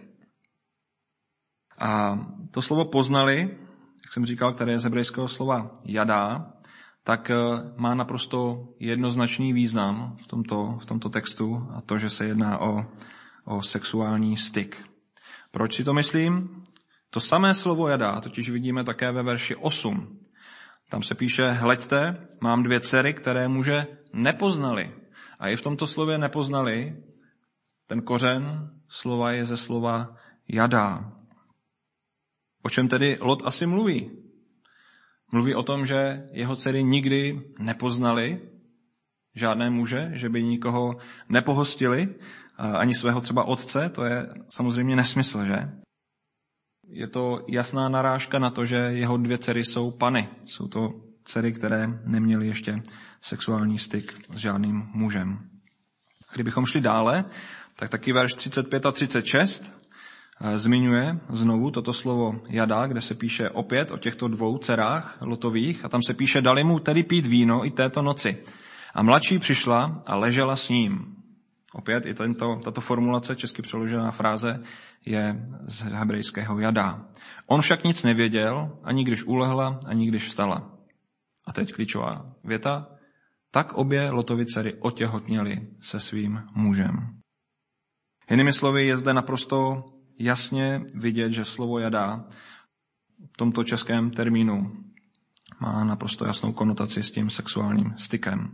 A to slovo poznali, jak jsem říkal, které je z hebrejského slova jadá, tak má naprosto jednoznačný význam v tomto, v tomto textu a to, že se jedná o, o sexuální styk. Proč si to myslím? To samé slovo jadá totiž vidíme také ve verši osm. Tam se píše, hleďte, mám dvě dcery, které muže nepoznali. A i v tomto slově nepoznali, ten kořen slova je ze slova jadá. O čem tedy Lot asi mluví? Mluví o tom, že jeho dcery nikdy nepoznali žádné muže, že by nikoho nepohostili, ani svého třeba otce, to je samozřejmě nesmysl, že? Je to jasná narážka na to, že jeho dvě dcery jsou pany. Jsou to dcery, které neměly ještě sexuální styk s žádným mužem. Kdybychom šli dále, tak taky verš třicet pět a třicet šest zmiňuje znovu toto slovo jada, kde se píše opět o těchto dvou dcerách Lotových a tam se píše, dali mu tedy pít víno i této noci. A mladší přišla a ležela s ním. Opět i tento, tato formulace, česky přeložená fráze, je z hebrejského jada. On však nic nevěděl, ani když ulehla, ani když vstala. A teď klíčová věta. Tak obě Lotovy dcery otěhotněly se svým mužem. Jinými slovy, je zde naprosto jasně vidět, že slovo jada v tomto českém termínu má naprosto jasnou konotaci s tím sexuálním stykem.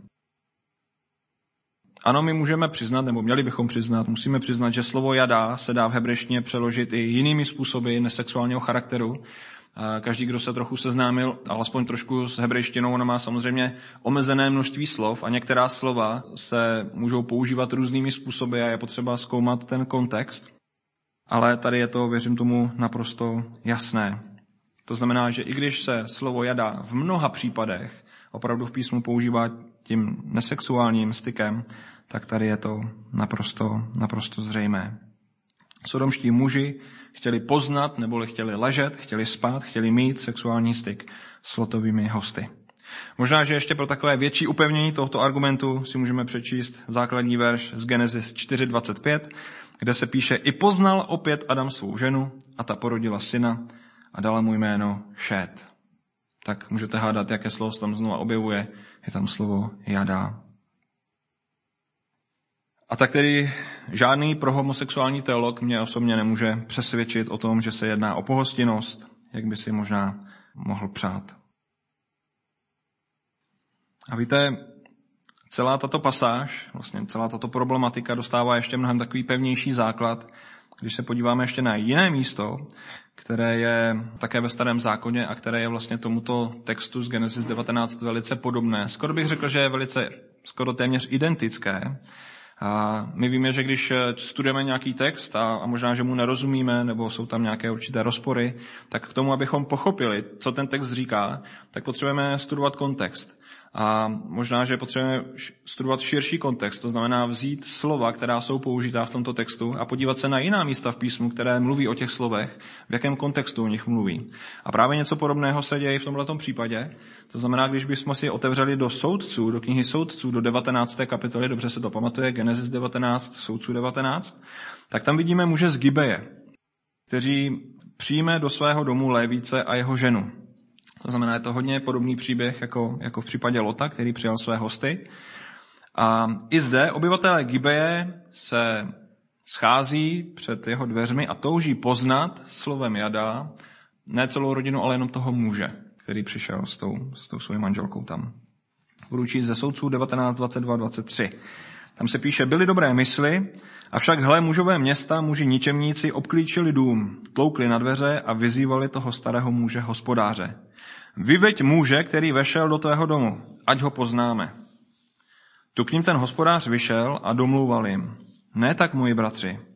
Ano, my můžeme přiznat, nebo měli bychom přiznat, musíme přiznat, že slovo jada se dá v hebrejštině přeložit i jinými způsoby nesexuálního charakteru. Každý, kdo se trochu seznámil, alespoň trošku s hebrejštinou, ona má samozřejmě omezené množství slov a některá slova se můžou používat různými způsoby a je potřeba zkoumat ten kontext. Ale tady je to, věřím tomu, naprosto jasné. To znamená, že i když se slovo jada v mnoha případech opravdu v písmu používá tím nesexuálním stykem, tak tady je to naprosto, naprosto zřejmé. Sodomští muži chtěli poznat, neboli chtěli ležet, chtěli spát, chtěli mít sexuální styk s Lotovými hosty. Možná, že ještě pro takové větší upevnění tohoto argumentu si můžeme přečíst základní verš z Genesis čtyři dvacet pět, kde se píše, i poznal opět Adam svou ženu a ta porodila syna a dala mu jméno Šét. Tak můžete hádat, jaké slovo se tam znova objevuje. Je tam slovo jada. A tak tedy žádný prohomosexuální teolog mě osobně nemůže přesvědčit o tom, že se jedná o pohostinnost, jak by si možná mohl přát. A víte, celá tato pasáž, vlastně celá tato problematika dostává ještě mnohem takový pevnější základ, když se podíváme ještě na jiné místo, které je také ve Starém zákoně a které je vlastně tomuto textu z Genesis devatenáct velice podobné. Skoro bych řekl, že je velice, skoro téměř identické. A my víme, že když studujeme nějaký text a, a možná, že mu nerozumíme, nebo jsou tam nějaké určité rozpory, tak k tomu, abychom pochopili, co ten text říká, tak potřebujeme studovat kontext. A možná, že potřebujeme studovat širší kontext, to znamená vzít slova, která jsou použitá v tomto textu a podívat se na jiná místa v písmu, které mluví o těch slovech, v jakém kontextu o nich mluví. A právě něco podobného se děje v tomto případě. To znamená, když bychom si otevřeli do Soudců, do knihy Soudců, do devatenácté kapitoly, dobře se to pamatuje, Genesis devatenáct, Soudců devatenáct, tak tam vidíme muže z Gibeje, kteří přijme do svého domu Lévíce a jeho ženu. To znamená, je to hodně podobný příběh jako, jako v případě Lota, který přijal své hosty. A i zde obyvatelé Gibeje se schází před jeho dveřmi a touží poznat slovem jada ne celou rodinu, ale jenom toho muže, který přišel s tou, s tou svou manželkou tam. Budu číst ze Soudců devatenáct dvacet dva dvacet tři. Tam se píše, byly dobré mysli, avšak hle mužové města, muži ničemníci, obklíčili dům, tloukli na dveře a vyzývali toho starého muže hospodáře. Vyveď muže, který vešel do tvého domu, ať ho poznáme. Tu k ním ten hospodář vyšel a domlouval jim. Ne tak, moji bratři.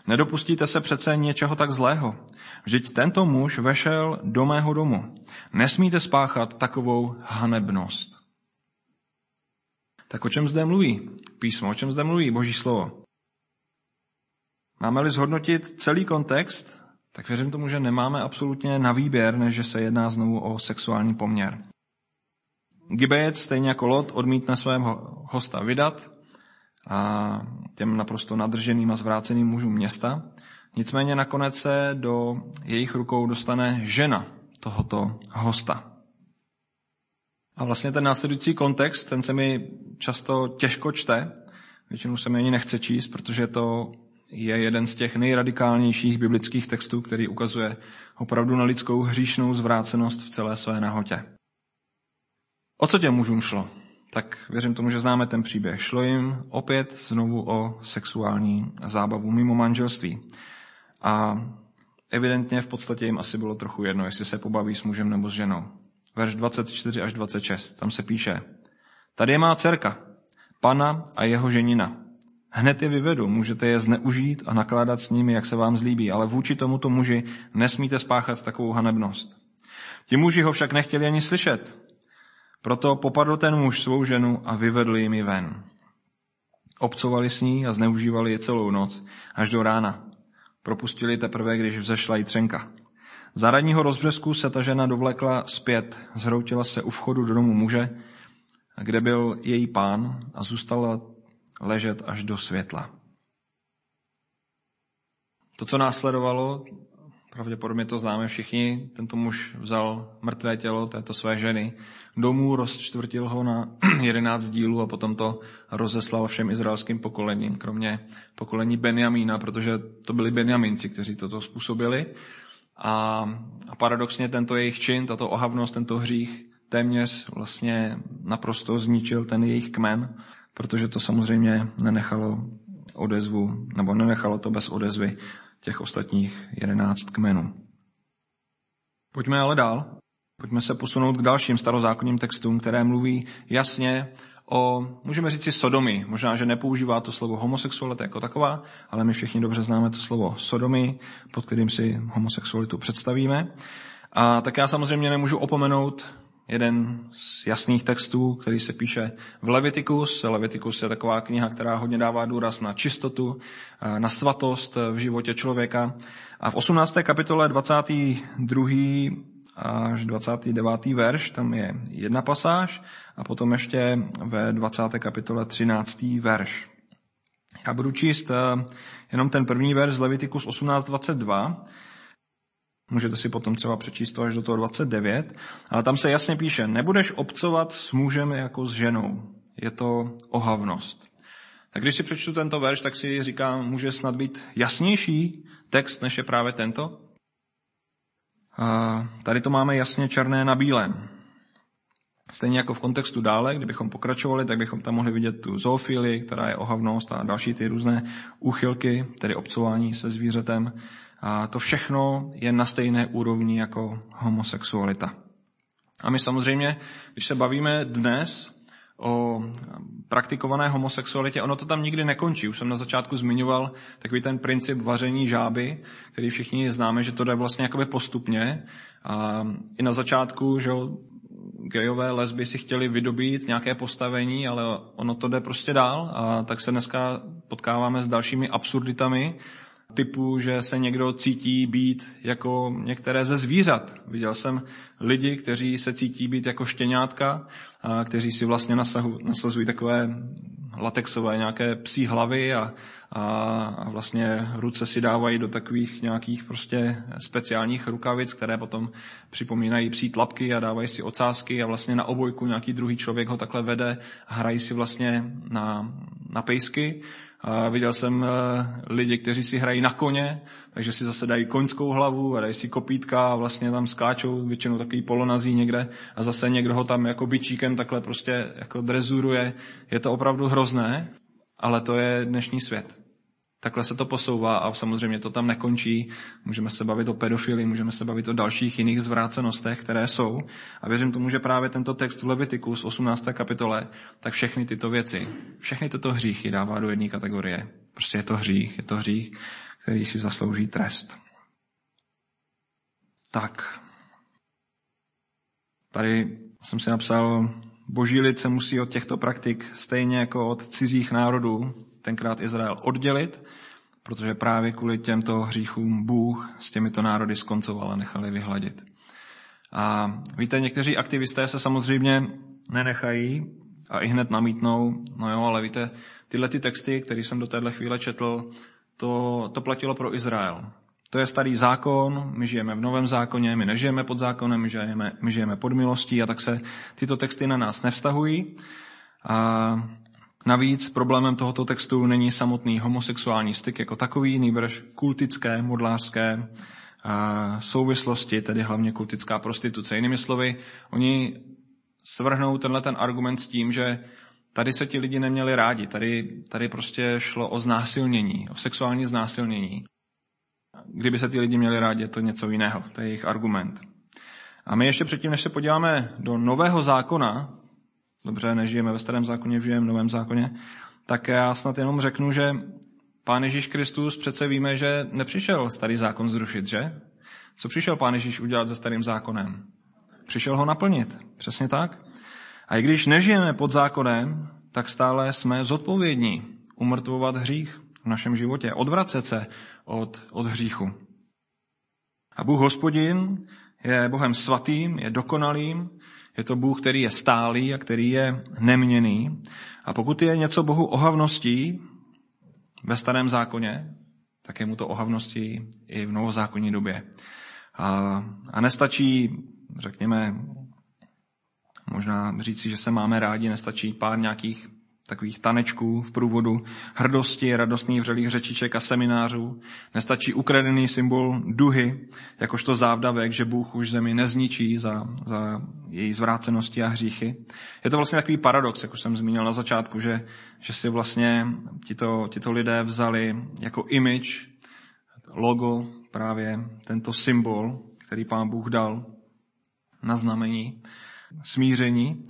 Nedopustíte se přece něčeho tak zlého. Vždyť tento muž vešel do mého domu. Nesmíte spáchat takovou hanebnost. Tak o čem zde mluví písmo? O čem zde mluví Boží slovo? Máme-li zhodnotit celý kontext, tak věřím tomu, že nemáme absolutně na výběr, než že se jedná znovu o sexuální poměr. Gibejec, stejně jako Lot, odmítne svého hosta vydat a těm naprosto nadrženým a zvráceným mužům města. Nicméně nakonec se do jejich rukou dostane žena tohoto hosta. A vlastně ten následující kontext, ten se mi často těžko čte, většinou se mi ani nechce číst, protože to je jeden z těch nejradikálnějších biblických textů, který ukazuje opravdu na lidskou hříšnou zvrácenost v celé své nahotě. O co těm mužům šlo? Tak věřím tomu, že známe ten příběh. Šlo jim opět znovu o sexuální zábavu mimo manželství. A evidentně v podstatě jim asi bylo trochu jedno, jestli se pobaví s mužem nebo s ženou. Verš dvacet čtyři až dvacet šest, tam se píše: Tady je má dcerka, pana a jeho ženina. Hned je vyvedu, můžete je zneužít a nakládat s nimi, jak se vám zlíbí, ale vůči tomuto muži nesmíte spáchat takovou hanebnost. Ti muži ho však nechtěli ani slyšet. Proto popadl ten muž svou ženu a vyvedl jim ji ven. Obcovali s ní a zneužívali ji celou noc až do rána. Propustili teprve, když vzešla jitřenka. Za ranního rozbřesku se ta žena dovlekla zpět, zhroutila se u vchodu do domu muže, kde byl její pán, a zůstala ležet až do světla. To, co následovalo, pravděpodobně to známe všichni, tento muž vzal mrtvé tělo této své ženy domů, rozčtvrtil ho na jedenáct dílů a potom to rozeslal všem izraelským pokolením, kromě pokolení Benjamína, protože to byli Benjamínci, kteří toto způsobili. A, a paradoxně tento jejich čin, tato ohavnost, tento hřích téměř vlastně naprosto zničil ten jejich kmen, protože to samozřejmě nenechalo odezvu, nebo nenechalo to bez odezvy těch ostatních jedenáct kmenů. Pojďme ale dál. Pojďme se posunout k dalším starozákonním textům, které mluví jasně o, můžeme říct si, sodomii. Možná, že nepoužívá to slovo homosexualita jako taková, ale my všichni dobře známe to slovo sodomii, pod kterým si homosexualitu představíme. A tak já samozřejmě nemůžu opomenout jeden z jasných textů, který se píše v Levitikus. Levitikus je taková kniha, která hodně dává důraz na čistotu, na svatost v životě člověka. A v osmnácté kapitole dvacátý druhý až dvacátý devátý verš, tam je jedna pasáž, a potom ještě ve dvacáté kapitole třináctý verš. Já budu číst jenom ten první verš z Levitikus osmnáct dvacet dva. Můžete si potom třeba přečíst to až do toho dvacet devět, ale tam se jasně píše: nebudeš obcovat s mužem jako s ženou. Je to ohavnost. Tak když si přečtu tento verš, tak si říkám, může snad být jasnější text, než je právě tento? A tady to máme jasně černé na bílém. Stejně jako v kontextu dále, kdybychom pokračovali, tak bychom tam mohli vidět tu zoofilii, která je ohavnost, a další ty různé úchylky, tedy obcování se zvířetem. A to všechno je na stejné úrovni jako homosexualita. A my samozřejmě, když se bavíme dnes o praktikované homosexualitě, ono to tam nikdy nekončí. Už jsem na začátku zmiňoval takový ten princip vaření žáby, který všichni známe, že to jde vlastně jakoby postupně. A i na začátku, že gejové, lesby si chtěli vydobít nějaké postavení, ale ono to jde prostě dál. A tak se dneska potkáváme s dalšími absurditami, typu, že se někdo cítí být jako některé ze zvířat. Viděl jsem lidi, kteří se cítí být jako štěňátka, a kteří si vlastně nasahu, nasazují takové latexové nějaké psí hlavy a, a, a vlastně ruce si dávají do takových nějakých prostě speciálních rukavic, které potom připomínají psí tlapky, a dávají si ocásky a vlastně na obojku nějaký druhý člověk ho takhle vede a hrají si vlastně na, na pejsky. A viděl jsem lidi, kteří si hrají na koně, takže si zase dají koňskou hlavu a dají si kopítka a vlastně tam skáčou, většinou takový polonazí někde, a zase někdo ho tam jako bičíkem takhle prostě jako drezuruje. Je to opravdu hrozné, ale to je dnešní svět. Takhle se to posouvá a samozřejmě to tam nekončí. Můžeme se bavit o pedofilii, můžeme se bavit o dalších jiných zvrácenostech, které jsou. A věřím tomu, že právě tento text v Levitikus osmnácté kapitole, tak všechny tyto věci, všechny tyto hříchy dává do jedné kategorie. Prostě je to hřích, je to hřích, který si zaslouží trest. Tak. Tady jsem si napsal, boží lid se musí od těchto praktik stejně jako od cizích národů, tenkrát Izrael, oddělit, protože právě kvůli těmto hříchům Bůh s těmito národy skoncoval a nechal je vyhladit. A víte, někteří aktivisté se samozřejmě nenechají a i hned namítnou, no jo, ale víte, tyhle ty texty, které jsem do téhle chvíle četl, to, to platilo pro Izrael. To je starý zákon, my žijeme v novém zákoně, my nežijeme pod zákonem, my žijeme, my žijeme pod milostí a tak se tyto texty na nás nevztahují. A navíc problémem tohoto textu není samotný homosexuální styk jako takový, nýbrž kultické, modlářské souvislosti, tedy hlavně kultická prostituce. Jinými slovy, oni svrhnou tenhle ten argument s tím, že tady se ti lidi neměli rádi, tady, tady prostě šlo o znásilnění, o sexuální znásilnění. Kdyby se ty lidi měli rádi, je to něco jiného, to je jejich argument. A my ještě předtím, než se podíváme do nového zákona, dobře, nežijeme ve starém zákoně, žijeme v novém zákoně, tak já snad jenom řeknu, že Pán Ježíš Kristus přece víme, že nepřišel starý zákon zrušit, že? Co přišel Pán Ježíš udělat se starým zákonem? Přišel ho naplnit, přesně tak. A i když nežijeme pod zákonem, tak stále jsme zodpovědní umrtvovat hřích v našem životě, odvracet se od, od hříchu. A Bůh Hospodin je Bohem svatým, je dokonalým, je to Bůh, který je stálý a který je neměnný. A pokud je něco Bohu ohavností ve starém zákoně, tak je mu to ohavností i v novozákonní době. A, a nestačí, řekněme, možná říci, že se máme rádi, nestačí pár nějakých takových tanečků v průvodu hrdosti, radostných vřelých řečiček a seminářů. Nestačí ukradený symbol duhy, jakožto závdavek, že Bůh už zemi nezničí za, za její zvrácenosti a hříchy. Je to vlastně takový paradox, jak už jsem zmínil na začátku, že, že si vlastně tito, tito lidé vzali jako image, logo, právě tento symbol, který Pán Bůh dal na znamení smíření.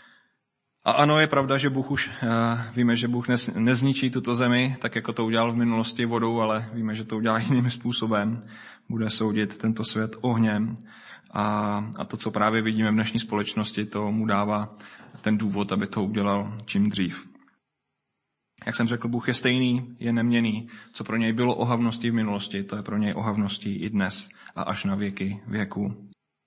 A ano, je pravda, že Bůh už, víme, že Bůh nezničí tuto zemi, tak jako to udělal v minulosti vodou, ale víme, že to udělá jiným způsobem. Bude soudit tento svět ohněm. A, a to, co právě vidíme v dnešní společnosti, to mu dává ten důvod, aby to udělal čím dřív. Jak jsem řekl, Bůh je stejný, je neměnný. Co pro něj bylo ohavností v minulosti, to je pro něj ohavností i dnes a až na věky věků.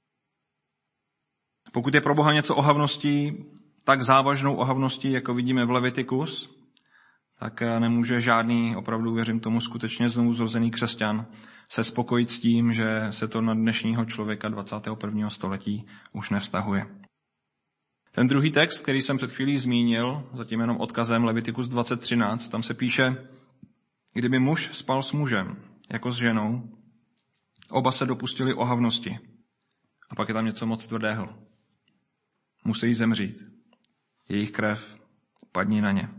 Pokud je pro Boha něco ohavností, tak závažnou ohavností, jako vidíme v Levitikus, tak nemůže žádný, opravdu věřím tomu, skutečně znovu zrozený křesťan se spokojit s tím, že se to na dnešního člověka dvacátého prvního století už nevztahuje. Ten druhý text, který jsem před chvílí zmínil, zatím jenom odkazem Levitikus dvacet třináct, tam se píše, kdyby muž spal s mužem, jako s ženou, oba se dopustili ohavnosti. A pak je tam něco moc tvrdého. Musí zemřít. Jejich krev padní na ně.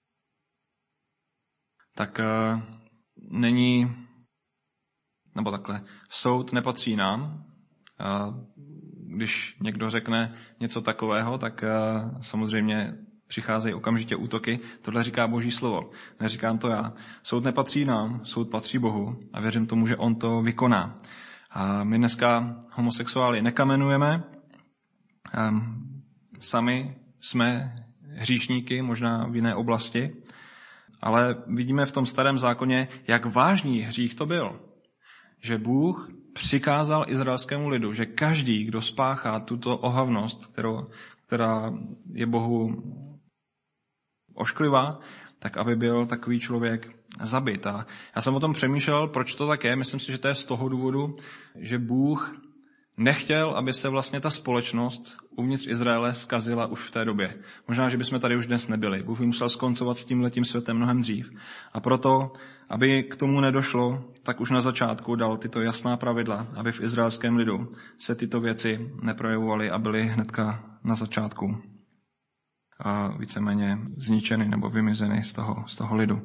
Tak uh, není, nebo takhle, soud nepatří nám. Uh, když někdo řekne něco takového, tak uh, samozřejmě přicházejí okamžitě útoky. Tohle říká Boží slovo. Neříkám to já. Soud nepatří nám, soud patří Bohu a věřím tomu, že on to vykoná. A my dneska homosexuály nekamenujeme. Um, sami jsme hříšníky, možná v jiné oblasti, ale vidíme v tom starém zákoně, jak vážný hřích to byl. Že Bůh přikázal izraelskému lidu, že každý, kdo spáchá tuto ohavnost, kterou, která je Bohu ošklivá, tak aby byl takový člověk zabit. A já jsem o tom přemýšlel, proč to tak je. Myslím si, že to je z toho důvodu, že Bůh nechtěl, aby se vlastně ta společnost uvnitř Izraele zkazila už v té době. Možná, že bychom tady už dnes nebyli. Bůh by musel skoncovat s tímhletím světem mnohem dřív. A proto, aby k tomu nedošlo, tak už na začátku dal tyto jasná pravidla, aby v izraelském lidu se tyto věci neprojevovaly a byly hnedka na začátku a víceméně zničeny nebo vymizeny z toho, z toho lidu.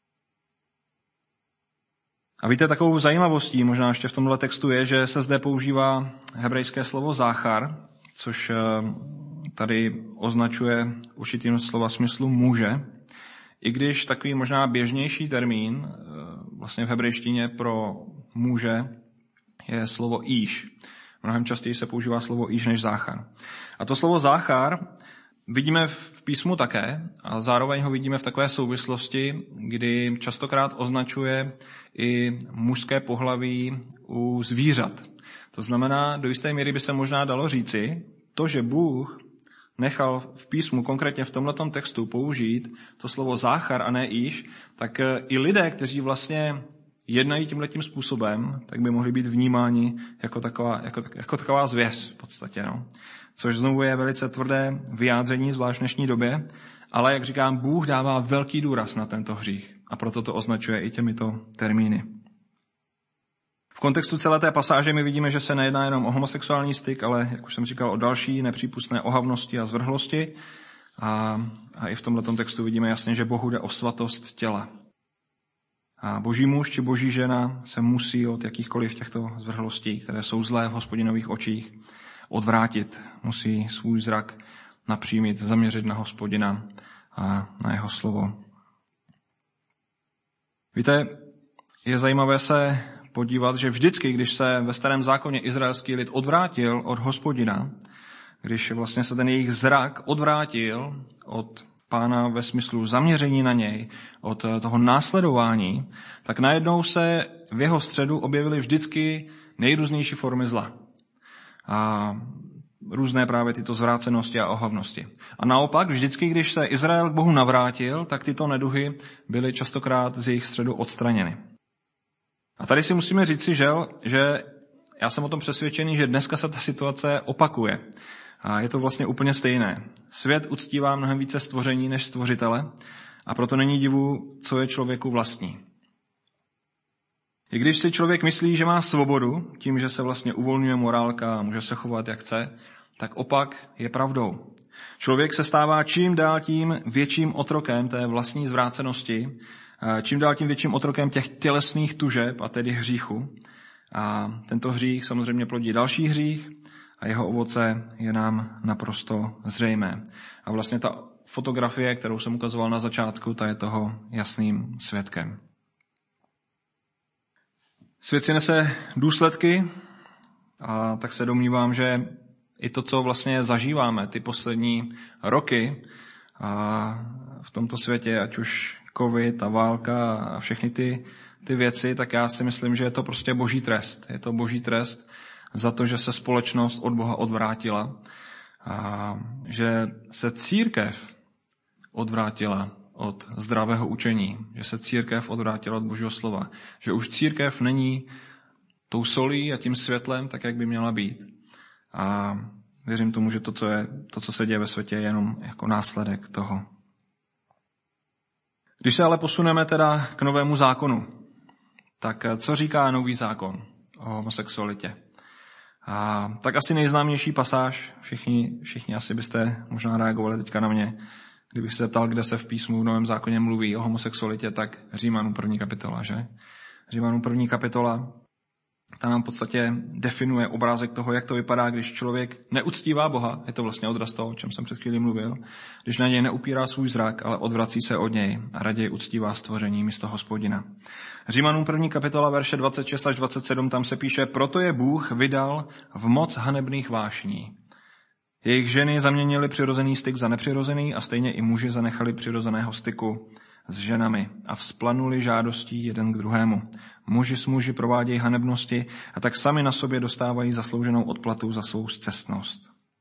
A víte, takovou zajímavostí možná ještě v tomhle textu je, že se zde používá hebrejské slovo záchar, což tady označuje určitým slova smyslu muže, i když takový možná běžnější termín vlastně v hebrejštině pro muže je slovo íš. Mnohem častěji se používá slovo íš než záchar. A to slovo záchar vidíme v písmu také a zároveň ho vidíme v takové souvislosti, kdy častokrát označuje i mužské pohlaví u zvířat. To znamená, do jisté míry by se možná dalo říci, to, že Bůh nechal v písmu, konkrétně v tomhletom textu, použít to slovo záchar a ne íš, tak i lidé, kteří vlastně jednají tímhletím způsobem, tak by mohli být vnímáni jako taková, jako, jako taková zvěř v podstatě. No. Což znovu je velice tvrdé vyjádření, zvlášť v dnešní době, ale jak říkám, Bůh dává velký důraz na tento hřích a proto to označuje i těmito termíny. V kontextu celé té pasáže my vidíme, že se nejedná jenom o homosexuální styk, ale, jak už jsem říkal, o další nepřípustné ohavnosti a zvrhlosti. A, a i v tomto textu vidíme jasně, že Bohu jde o svatost těla. A boží muž či boží žena se musí od jakýchkoliv těchto zvrhlostí, které jsou zlé v Hospodinových očích, odvrátit. Musí svůj zrak napřímit, zaměřit na Hospodina a na jeho slovo. Víte, je zajímavé se podívat, že vždycky, když se ve Starém zákoně izraelský lid odvrátil od Hospodina, když vlastně se ten jejich zrak odvrátil od Pána ve smyslu zaměření na něj, od toho následování, tak najednou se v jeho středu objevily vždycky nejrůznější formy zla. A různé právě tyto zvrácenosti a ohavnosti. A naopak, vždycky, když se Izrael k Bohu navrátil, tak tyto neduhy byly častokrát z jejich středu odstraněny. A tady si musíme říci, že, že já jsem o tom přesvědčený, že dneska se ta situace opakuje. A je to vlastně úplně stejné. Svět uctívá mnohem více stvoření než stvořitele a proto není divu, co je člověku vlastní. I když si člověk myslí, že má svobodu, tím, že se vlastně uvolňuje morálka a může se chovat, jak chce, tak opak je pravdou. Člověk se stává čím dál tím větším otrokem té vlastní zvrácenosti, čím dál tím větším otrokem těch tělesných tužeb, a tedy hříchu. A tento hřích samozřejmě plodí další hřích a jeho ovoce je nám naprosto zřejmé. A vlastně ta fotografie, kterou jsem ukazoval na začátku, ta je toho jasným svědkem. Svět si nese důsledky a tak se domnívám, že i to, co vlastně zažíváme ty poslední roky a v tomto světě, ať už covid a válka a všechny ty, ty věci, tak já si myslím, že je to prostě boží trest. Je to boží trest za to, že se společnost od Boha odvrátila a že se církev odvrátila od zdravého učení, že se církev odvrátila od Božího slova, že už církev není tou solí a tím světlem, tak jak by měla být. A věřím tomu, že to, co, je, to, co se děje ve světě, je jenom jako následek toho. Když se ale posuneme teda k novému zákonu, tak co říká nový zákon o homosexualitě? A tak asi nejznámější pasáž, všichni, všichni asi byste možná reagovali teďka na mě, kdybych se ptal, kde se v písmu v Novém zákoně mluví o homosexualitě, tak Římanům první kapitola, že? Římanům první kapitola, ta nám v podstatě definuje obrázek toho, jak to vypadá, když člověk neuctívá Boha, je to vlastně odraz toho, o čem jsem před chvílí mluvil, když na něj neupírá svůj zrak, ale odvrací se od něj a raději uctívá stvoření místo Hospodina. Římanům první kapitola, verše dvacet šest až dvacet sedm, tam se píše, proto je Bůh vydal v moc hanebných vášní. Jejich ženy zaměnili přirozený styk za nepřirozený a stejně i muži zanechali přirozeného styku s ženami a vzplanuli žádostí jeden k druhému. Muži s muži provádějí hanebnosti a tak sami na sobě dostávají zaslouženou odplatu za svou scestnost.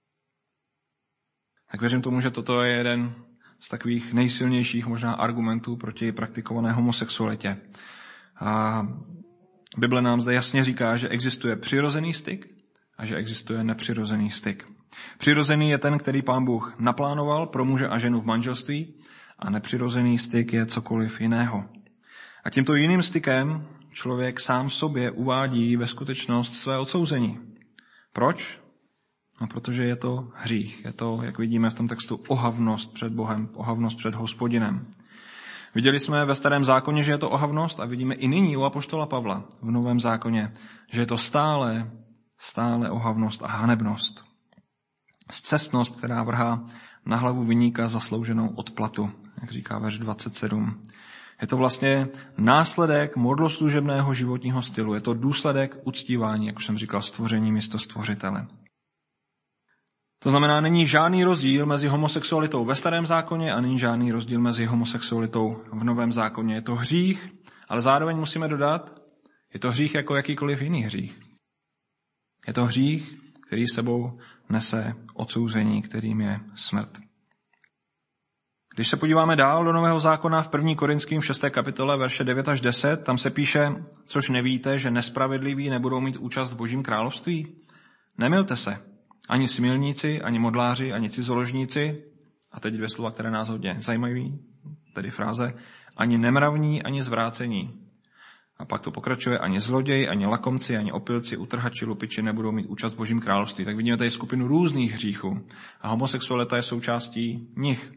Tak věřím tomu, že toto je jeden z takových nejsilnějších možná argumentů proti praktikované homosexualitě. A Bible nám zde jasně říká, že existuje přirozený styk a že existuje nepřirozený styk. Přirozený je ten, který Pán Bůh naplánoval pro muže a ženu v manželství a nepřirozený styk je cokoliv jiného. A tímto jiným stykem člověk sám sobě uvádí ve skutečnost své odsouzení. Proč? No, protože je to hřích. Je to, jak vidíme v tom textu, ohavnost před Bohem, ohavnost před Hospodinem. Viděli jsme ve Starém zákoně, že je to ohavnost a vidíme i nyní u apoštola Pavla v Novém zákoně, že je to stále, stále ohavnost a hanebnost. Scestnost, která vrhá na hlavu viníka zaslouženou odplatu, jak říká verš dvacet sedm. Je to vlastně následek modloslužebného životního stylu. Je to důsledek uctívání, jak už jsem říkal, stvoření místo stvořitele. To znamená, není žádný rozdíl mezi homosexualitou ve Starém zákoně a není žádný rozdíl mezi homosexualitou v Novém zákoně. Je to hřích, ale zároveň musíme dodat, je to hřích jako jakýkoliv jiný hřích. Je to hřích, který sebou nese odsouzení, kterým je smrt. Když se podíváme dál do Nového zákona v první Korinským šesté kapitole, verše devět až deset, tam se píše, což nevíte, že nespravedliví nebudou mít účast v Božím království? Nemilte se. Ani smilníci, ani modláři, ani cizoložníci, a teď dvě slova, které nás hodně zajímají, tedy fráze, ani nemravní, ani zvrácení. A pak to pokračuje, ani zloději, ani lakomci, ani opilci, utrhači, lupiči nebudou mít účast v Božím království. Tak vidíme tady skupinu různých hříchů a homosexualita je součástí nich.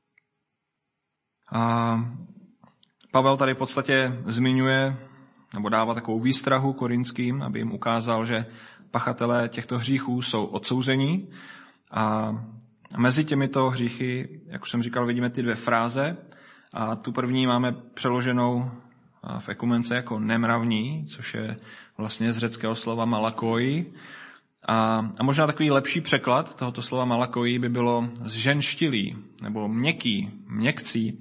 A Pavel tady v podstatě zmiňuje, nebo dává takovou výstrahu korinským, aby jim ukázal, že pachatelé těchto hříchů jsou odsouzení. A mezi těmito hříchy, jak už jsem říkal, vidíme ty dvě fráze. A tu první máme přeloženou v ekumence jako nemravní, což je vlastně z řeckého slova malakoi. A, a možná takový lepší překlad tohoto slova malakoi by bylo zženštilý, nebo měkký, měkcí,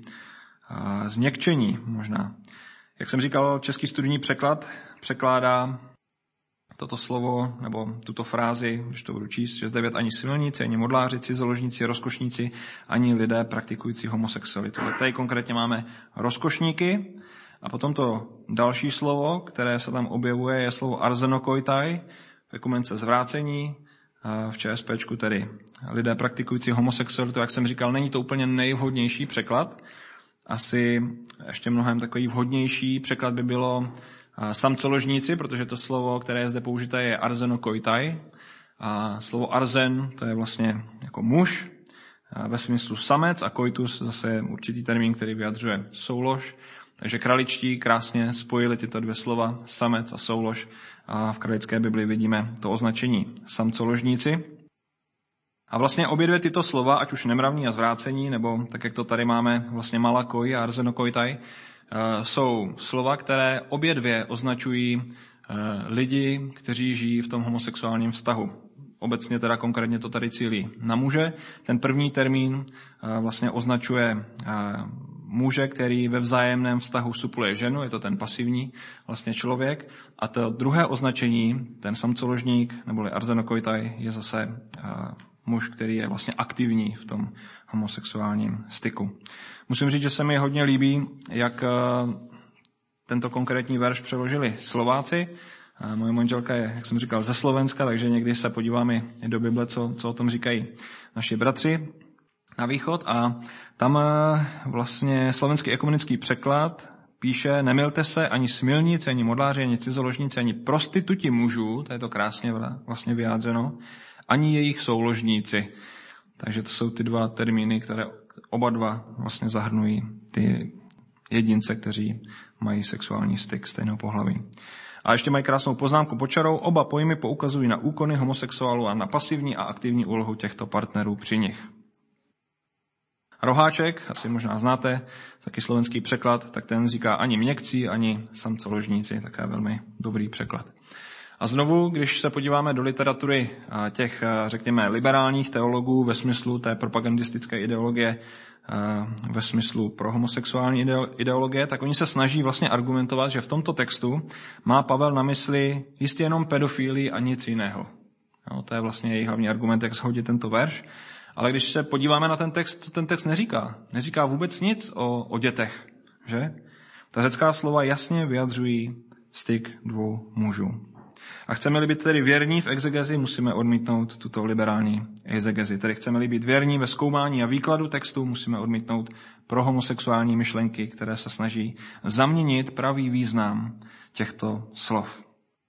a změkčení možná. Jak jsem říkal, český studijní překlad překládá toto slovo, nebo tuto frázi, když to budu číst, šest devět, ani silníci, ani modláři, cizoložníci, rozkošníci, ani lidé praktikující homosexualitu. Tak tady konkrétně máme rozkošníky a potom to další slovo, které se tam objevuje, je slovo arzenokoitai, v ekumence zvrácení, v ČSPčku tedy lidé praktikující homosexualitu. Jak jsem říkal, není to úplně nejvhodnější překlad. Asi ještě mnohem takový vhodnější překlad by bylo samcoložníci, protože to slovo, které je zde použité, je arzenokoitai. A slovo arzen, to je vlastně jako muž, ve smyslu samec, a koitus zase je určitý termín, který vyjadřuje soulož. Takže kraličtí krásně spojili tyto dvě slova, samec a soulož. A v kralické Bibli vidíme to označení samcoložníci. A vlastně obě dvě tyto slova, ať už nemravní a zvrácení, nebo tak, jak to tady máme, vlastně malakoi a arzenokoitai, jsou slova, které obě dvě označují lidi, kteří žijí v tom homosexuálním vztahu. Obecně teda konkrétně to tady cílí na muže. Ten první termín vlastně označuje muže, který ve vzájemném vztahu supluje ženu, je to ten pasivní vlastně člověk. A to druhé označení, ten samcoložník, neboli arzenokoitai, je zase muž, který je vlastně aktivní v tom homosexuálním styku. Musím říct, že se mi hodně líbí, jak tento konkrétní verš přeložili Slováci. Moje manželka je, jak jsem říkal, ze Slovenska, takže někdy se podíváme do Bible, co, co o tom říkají naši bratři na východ. A tam vlastně slovenský ekumenický překlad píše: nemilte se ani smilníci, ani modláři, ani cizoložníci, ani prostituti mužů, to je to krásně vlastně vyjádřeno, ani jejich souložníci. Takže to jsou ty dva termíny, které oba dva vlastně zahrnují ty jedince, kteří mají sexuální styk stejného pohlaví. A ještě mají krásnou poznámku pod čarou. Oba pojmy poukazují na úkony homosexuálů a na pasivní a aktivní úlohu těchto partnerů při nich. Roháček, asi možná znáte, taky slovenský překlad, tak ten říká ani měkcí, ani samcoložníci, také velmi dobrý překlad. A znovu, když se podíváme do literatury těch, řekněme, liberálních teologů ve smyslu té propagandistické ideologie, ve smyslu pro homosexuální ideologie, tak oni se snaží vlastně argumentovat, že v tomto textu má Pavel na mysli jistě jenom pedofílii a nic jiného. No, to je vlastně jejich hlavní argument, jak shodit tento verš. Ale když se podíváme na ten text, to ten text neříká. Neříká vůbec nic o, o dětech, že? Ta řecká slova jasně vyjadřují styk dvou mužů. A chceme-li být tedy věrní v exegezi, musíme odmítnout tuto liberální exegezi. Tedy chceme-li být věrní ve zkoumání a výkladu textu, musíme odmítnout prohomosexuální myšlenky, které se snaží zaměnit pravý význam těchto slov.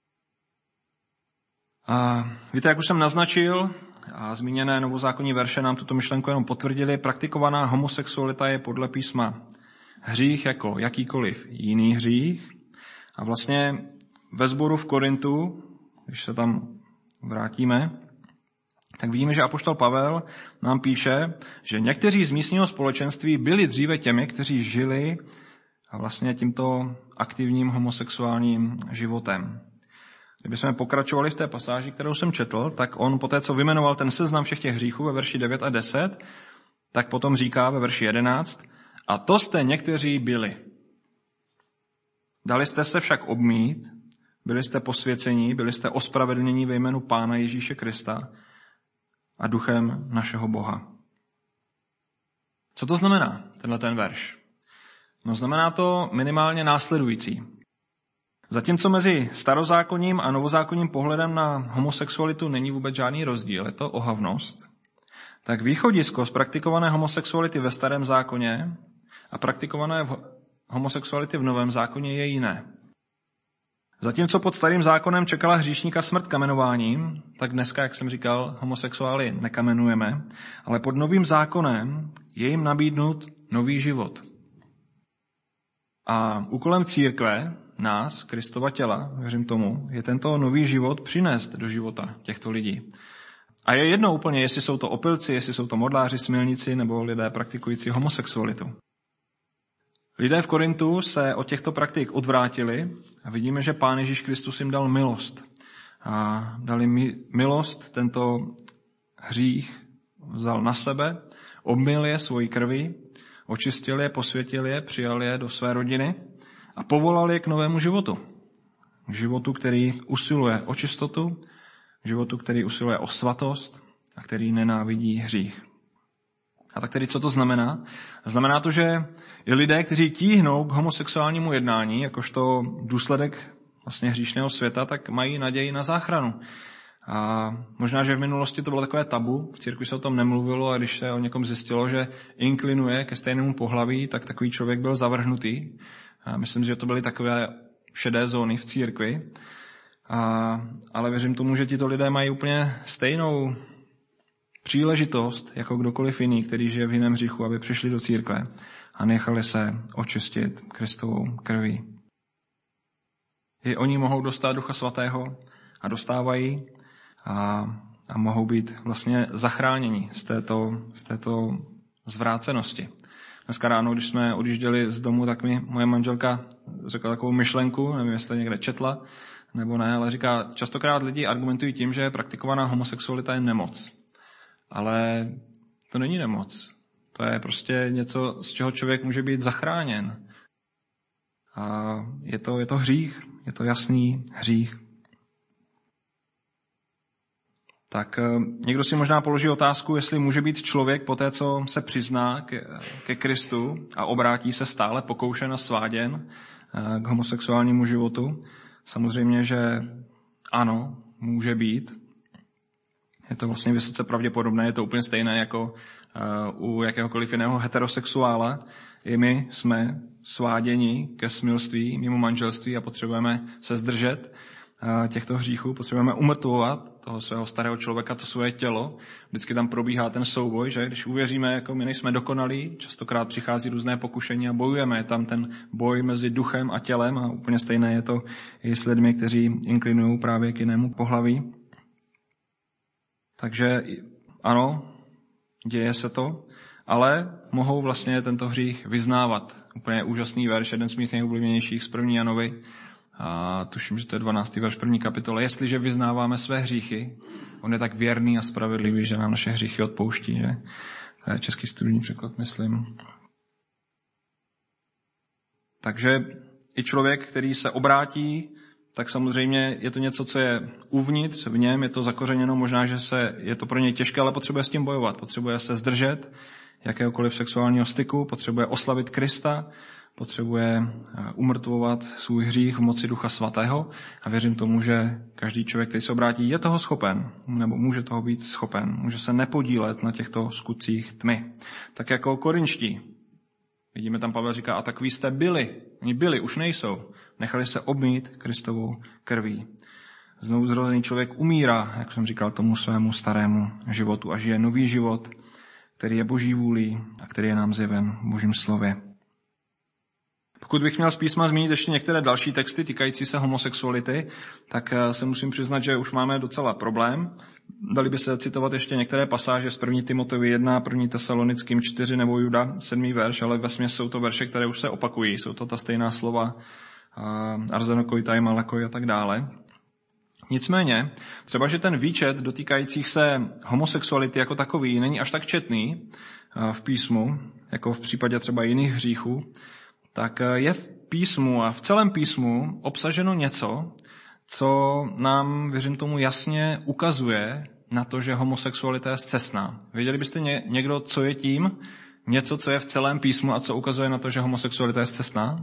A víte, jak už jsem naznačil, a zmíněné novozákonní verše nám tuto myšlenku jenom potvrdili, praktikovaná homosexualita je podle písma hřích jako jakýkoliv jiný hřích. A vlastně ve sboru v Korintu, když se tam vrátíme, tak vidíme, že apoštol Pavel nám píše, že někteří z místního společenství byli dříve těmi, kteří žili a vlastně tímto aktivním homosexuálním životem. Kdybychom pokračovali v té pasáži, kterou jsem četl, tak on poté, co vyjmenoval ten seznam všech těch hříchů ve verši devět a deset, tak potom říká ve verši jedenáct, a to jste někteří byli. Dali jste se však obmít, byli jste posvěcení, byli jste ospravedlnění ve jménu Pána Ježíše Krista a duchem našeho Boha. Co to znamená, tenhle ten verš? No znamená to minimálně následující. Zatímco mezi starozákonním a novozákonním pohledem na homosexualitu není vůbec žádný rozdíl, je to ohavnost, tak východisko z praktikované homosexuality ve starém zákoně a praktikované homosexuality v novém zákoně je jiné. Zatímco pod starým zákonem čekala hříšníka smrt kamenováním, tak dneska, jak jsem říkal, homosexuály nekamenujeme, ale pod novým zákonem je jim nabídnut nový život. A úkolem církve, nás, Kristova těla, věřím tomu, je tento nový život přinést do života těchto lidí. A je jedno úplně, jestli jsou to opilci, jestli jsou to modláři, smilníci nebo lidé praktikující homosexualitu. Lidé v Korintu se od těchto praktik odvrátili a vidíme, že Pán Ježíš Kristus jim dal milost. A dal jim milost, tento hřích vzal na sebe, obmyl je svojí krví, očistil je, posvětil je, přijal je do své rodiny a povolal je k novému životu. K životu, který usiluje o čistotu, k životu, který usiluje o svatost a který nenávidí hřích. A tak tedy, co to znamená? Znamená to, že i lidé, kteří tíhnou k homosexuálnímu jednání, jakožto důsledek vlastně hříšného světa, tak mají naději na záchranu. A možná, že v minulosti to bylo takové tabu, v církvi se o tom nemluvilo a když se o někom zjistilo, že inklinuje ke stejnému pohlaví, tak takový člověk byl zavrhnutý. A myslím, že to byly takové šedé zóny v církvi. A, ale věřím tomu, že tito lidé mají úplně stejnou příležitost jako kdokoliv jiný, který žije v jiném hříchu, aby přišli do církve a nechali se očistit Kristovou krví. I oni mohou dostat Ducha Svatého a dostávají a, a mohou být vlastně zachráněni z této, z této zvrácenosti. Dneska ráno, když jsme odjížděli z domu, tak mi moje manželka řekla takovou myšlenku, nevím, jestli to někde četla, nebo ne, ale říká, častokrát lidi argumentují tím, že praktikovaná homosexualita je nemoc. Ale to není nemoc. To je prostě něco, z čeho člověk může být zachráněn. A je to, je to hřích, je to jasný hřích. Tak někdo si možná položí otázku, jestli může být člověk po té, co se přizná ke, ke Kristu a obrátí se stále pokoušen a sváděn k homosexuálnímu životu. Samozřejmě, že ano, může být. Je to vlastně vysoce pravděpodobné, je to úplně stejné jako u jakéhokoliv jiného heterosexuála. I my jsme sváděni ke smilství mimo manželství a potřebujeme se zdržet těchto hříchů, potřebujeme umrtvovat toho svého starého člověka, to svoje tělo. Vždycky tam probíhá ten souboj, že když uvěříme, jako my nejsme dokonalí, častokrát přichází různé pokušení a bojujeme. Je tam ten boj mezi duchem a tělem a úplně stejné je to i s lidmi, kteří inklinují právě k jinému pohlaví. Takže ano, děje se to, ale mohou vlastně tento hřích vyznávat. Úplně úžasný verš, jeden z mých nejoblíbenějších z první Janovy. A tuším, že to je dvanáctý verš první kapitoly. Jestliže vyznáváme své hříchy, on je tak věrný a spravedlivý, že nám naše hříchy odpouští. Že? To je český studijní překlad, myslím. Takže i člověk, který se obrátí, tak samozřejmě je to něco, co je uvnitř v něm, je to zakořeněno, možná, že se, je to pro něj těžké, ale potřebuje s tím bojovat. Potřebuje se zdržet jakéhokoliv sexuálního styku, potřebuje oslavit Krista, potřebuje umrtvovat svůj hřích v moci Ducha Svatého a věřím tomu, že každý člověk, který se obrátí, je toho schopen, nebo může toho být schopen, může se nepodílet na těchto skutcích tmy. Tak jako korinští. Vidíme tam, Pavel říká, a takový jste byli. Oni byli, už nejsou. Nechali se obmýt Kristovou krví. Znovu zrozený člověk umírá, jak jsem říkal, tomu svému starému životu a žije nový život, který je Boží vůlí a který je nám zjeven v Božím slově. Pokud bych měl z písma zmínit ještě některé další texty týkající se homosexuality, tak se musím přiznat, že už máme docela problém, Dali by se citovat ještě některé pasáže z první Timotejovi jedna, první Tesalonickým čtyři nebo Juda sedmý verš, ale vesměs jsou to verše, které už se opakují. Jsou to ta stejná slova arzenokoitai, malakoi a tak dále. Nicméně, třeba, že ten výčet dotýkajících se homosexuality jako takový není až tak četný v písmu, jako v případě třeba jiných hříchů, tak je v písmu a v celém písmu obsaženo něco, co nám, věřím tomu, jasně ukazuje na to, že homosexualita je scestná. Věděli byste někdo, co je tím? Něco, co je v celém písmu a co ukazuje na to, že homosexualita je scestná?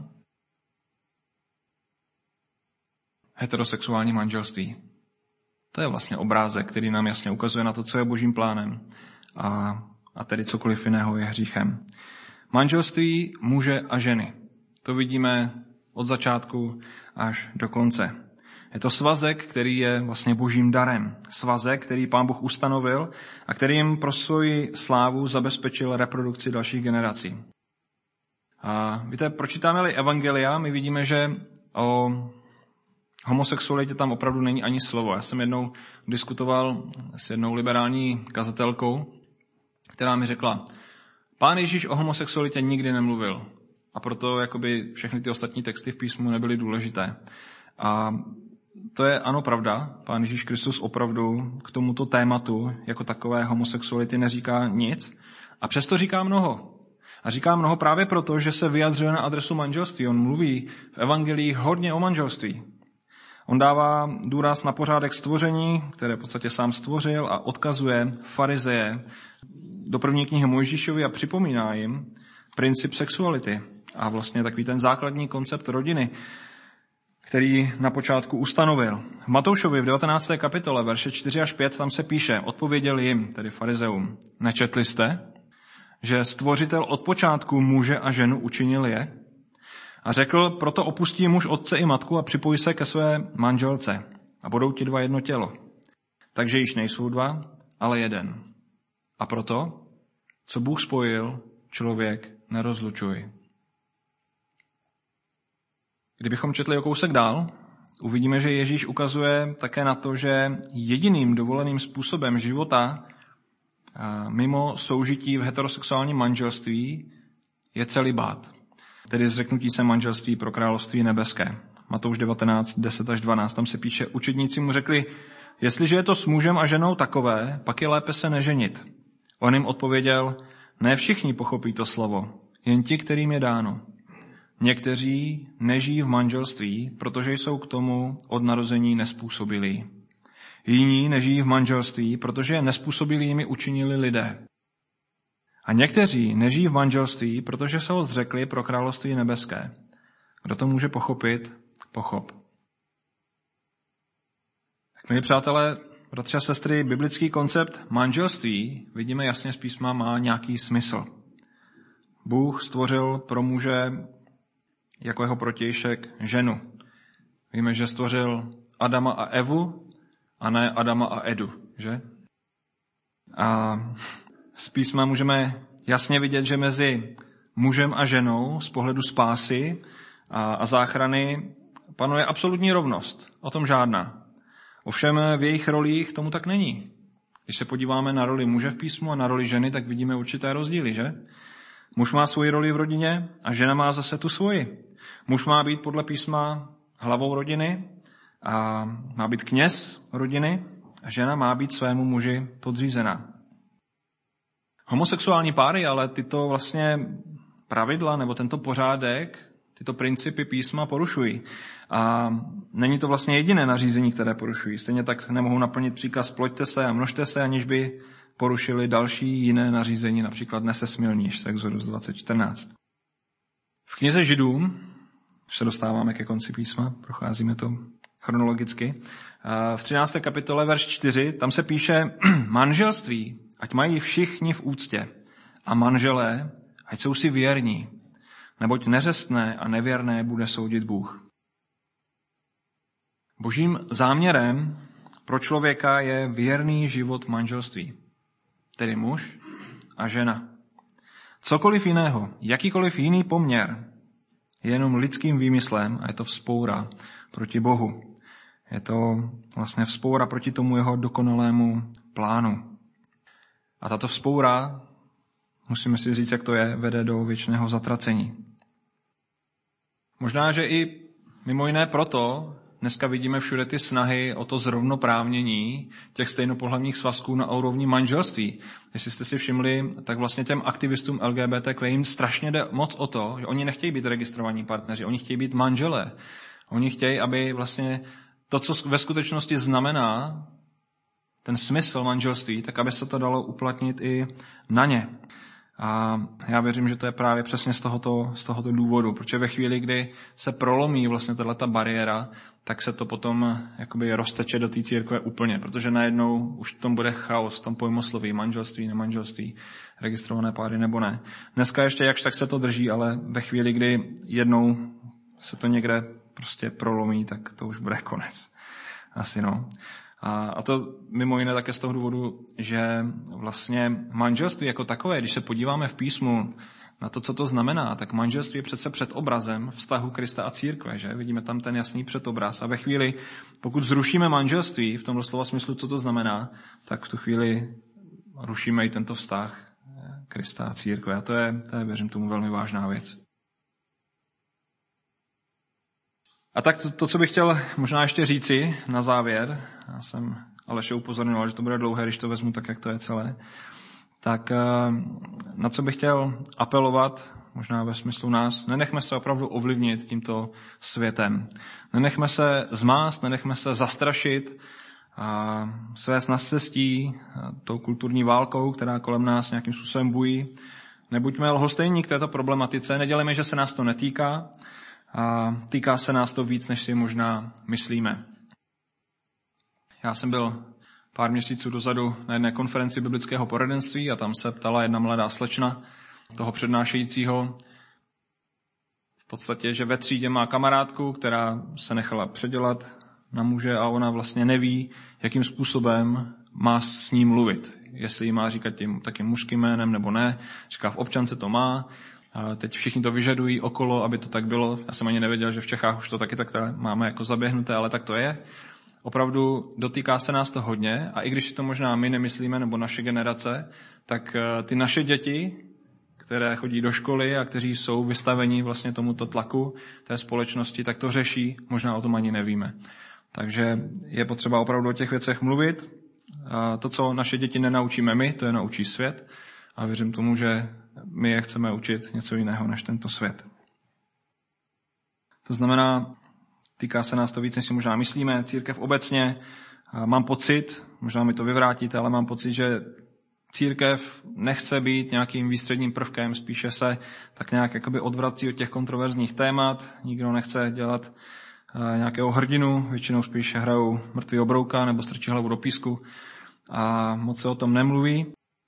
Heterosexuální manželství. To je vlastně obrázek, který nám jasně ukazuje na to, co je božím plánem a, a tedy cokoliv jiného je hříchem. Manželství muže a ženy. To vidíme od začátku až do konce. Je to svazek, který je vlastně božím darem. Svazek, který Pán Bůh ustanovil a který jim pro svoji slávu zabezpečil reprodukci dalších generací. A víte, pročítáme-li evangelia, my vidíme, že o homosexualitě tam opravdu není ani slovo. Já jsem jednou diskutoval s jednou liberální kazatelkou, která mi řekla, Pán Ježíš o homosexualitě nikdy nemluvil a proto jakoby všechny ty ostatní texty v písmu nebyly důležité. A to je ano pravda, Pán Ježíš Kristus opravdu k tomuto tématu jako takové homosexuality neříká nic a přesto říká mnoho. A říká mnoho právě proto, že se vyjadřuje na adresu manželství. On mluví v evangelii hodně o manželství. On dává důraz na pořádek stvoření, které v podstatě sám stvořil a odkazuje farizeje do první knihy Mojžíšovi a připomíná jim princip sexuality a vlastně takový ten základní koncept rodiny, který na počátku ustanovil. V Matoušovi v devatenácté kapitole, verše čtyři až pět, tam se píše, odpověděl jim, tedy farizeům, nečetli jste, že stvořitel od počátku muže a ženu učinil je? A řekl, proto opustí muž otce i matku a připojí se ke své manželce a budou ti dva jedno tělo. Takže již nejsou dva, ale jeden. A proto, co Bůh spojil, člověk nerozlučuj. Kdybychom četli o kousek dál, uvidíme, že Ježíš ukazuje také na to, že jediným dovoleným způsobem života mimo soužití v heterosexuálním manželství je celibát, tedy zřeknutí se manželství pro království nebeské. Matouš devatenáct, deset až dvanáct, tam se píše, učedníci mu řekli, jestliže je to s mužem a ženou takové, pak je lépe se neženit. On jim odpověděl, ne všichni pochopí to slovo, jen ti, kterým je dáno. Někteří nežijí v manželství, protože jsou k tomu od narození nezpůsobilí. Jiní nežijí v manželství, protože je nezpůsobilými učinili lidé. A někteří nežijí v manželství, protože se ho zřekli pro království nebeské. Kdo to může pochopit, pochop. Tak milí přátelé, bratři a sestry, biblický koncept manželství, vidíme jasně z písma, má nějaký smysl. Bůh stvořil pro muže jako jeho protějšek ženu. Víme, že stvořil Adama a Evu a ne Adama a Edu, že? A z písma můžeme jasně vidět, že mezi mužem a ženou z pohledu spásy a, a záchrany panuje absolutní rovnost. O tom žádná. Ovšem v jejich rolích tomu tak není. Když se podíváme na roli muže v písmu a na roli ženy, tak vidíme určité rozdíly, že? Muž má svoji roli v rodině a žena má zase tu svoji. Muž má být podle písma hlavou rodiny a má být kněz rodiny a žena má být svému muži podřízená. Homosexuální páry ale tyto vlastně pravidla nebo tento pořádek, tyto principy písma porušují. A není to vlastně jediné nařízení, které porušují. Stejně tak nemohou naplnit příkaz ploďte se a množte se, aniž by porušili další jiné nařízení, například nesesmilníš, z Exodus dvacet čtrnáct. V knize Židům, když se dostáváme ke konci písma, procházíme to chronologicky, v třinácté kapitole, verš čtyři, tam se píše manželství, ať mají všichni v úctě a manželé, ať jsou si věrní, neboť neřestné a nevěrné bude soudit Bůh. Božím záměrem pro člověka je věrný život manželství, tedy muž a žena. Cokoliv jiného, jakýkoliv jiný poměr je jenom lidským výmyslem a je to vzpoura proti Bohu. Je to vlastně vzpoura proti tomu jeho dokonalému plánu. A tato vzpoura, musíme si říct, jak to je, vede do věčného zatracení. Možná, že i mimo jiné proto dneska vidíme všude ty snahy o to zrovnoprávnění těch stejnopohlavních svazků na úrovni manželství. Jestli jste si všimli, tak vlastně těm aktivistům L G B T Q jim strašně jde moc o to, že oni nechtějí být registrovaní partneři, oni chtějí být manželé. Oni chtějí, aby vlastně to, co ve skutečnosti znamená ten smysl manželství, tak aby se to dalo uplatnit i na ně. A já věřím, že to je právě přesně z tohoto, z tohoto důvodu, protože ve chvíli, kdy se prolomí vlastně tato bariéra, tak se to potom jakoby rozteče do té církve úplně, protože najednou už v tom bude chaos, v tom pojmosloví, manželství, nemanželství, registrované páry nebo ne. Dneska ještě jakž tak se to drží, ale ve chvíli, kdy jednou se to někde prostě prolomí, tak to už bude konec. Asi no. A to mimo jiné také z toho důvodu, že vlastně manželství jako takové, když se podíváme v písmu na to, co to znamená, tak manželství je přece předobrazem vztahu Krista a církve, že? Vidíme tam ten jasný předobraz. A ve chvíli, pokud zrušíme manželství, v tom doslova smyslu, co to znamená, tak v tu chvíli rušíme i tento vztah Krista a církve. A to je, to je, věřím tomu, velmi vážná věc. A tak to, to, co bych chtěl možná ještě říci na závěr, já jsem Aleše upozorňoval, že to bude dlouhé, když to vezmu tak, jak to je celé, tak na co bych chtěl apelovat, možná ve smyslu nás, nenechme se opravdu ovlivnit tímto světem. Nenechme se zmást, nenechme se zastrašit a svést na cestí tou kulturní válkou, která kolem nás nějakým způsobem bují. Nebuďme lhostejní k této problematice, nedělejme, že se nás to netýká, a týká se nás to víc, než si možná myslíme. Já jsem byl pár měsíců dozadu na jedné konferenci biblického poradenství a tam se ptala jedna mladá slečna toho přednášejícího v podstatě, že ve třídě má kamarádku, která se nechala předělat na muže a ona vlastně neví, jakým způsobem má s ním mluvit. Jestli jí má říkat tím takým mužským jménem nebo ne. Říká, v občance to má. A teď všichni to vyžadují okolo, aby to tak bylo. Já jsem ani nevěděl, že v Čechách už to taky tak máme jako zaběhnuté, ale tak to je. Opravdu dotýká se nás to hodně a i když si to možná my nemyslíme, nebo naše generace, tak ty naše děti, které chodí do školy a kteří jsou vystaveni vlastně tomuto tlaku té společnosti, tak to řeší, možná o tom ani nevíme. Takže je potřeba opravdu o těch věcech mluvit. A to, co naše děti nenaučíme my, to je naučí svět. A věřím tomu, že my je chceme učit něco jiného než tento svět. To znamená, týká se nás to víc, než si možná myslíme. Církev obecně, mám pocit, možná mi to vyvrátíte, ale mám pocit, že církev nechce být nějakým výstředním prvkem, spíše se tak nějak jakoby odvrací od těch kontroverzních témat. Nikdo nechce dělat nějakého hrdinu, většinou spíš hrajou mrtvý obrouka nebo strčí hlavu do písku a moc se o tom nemluví.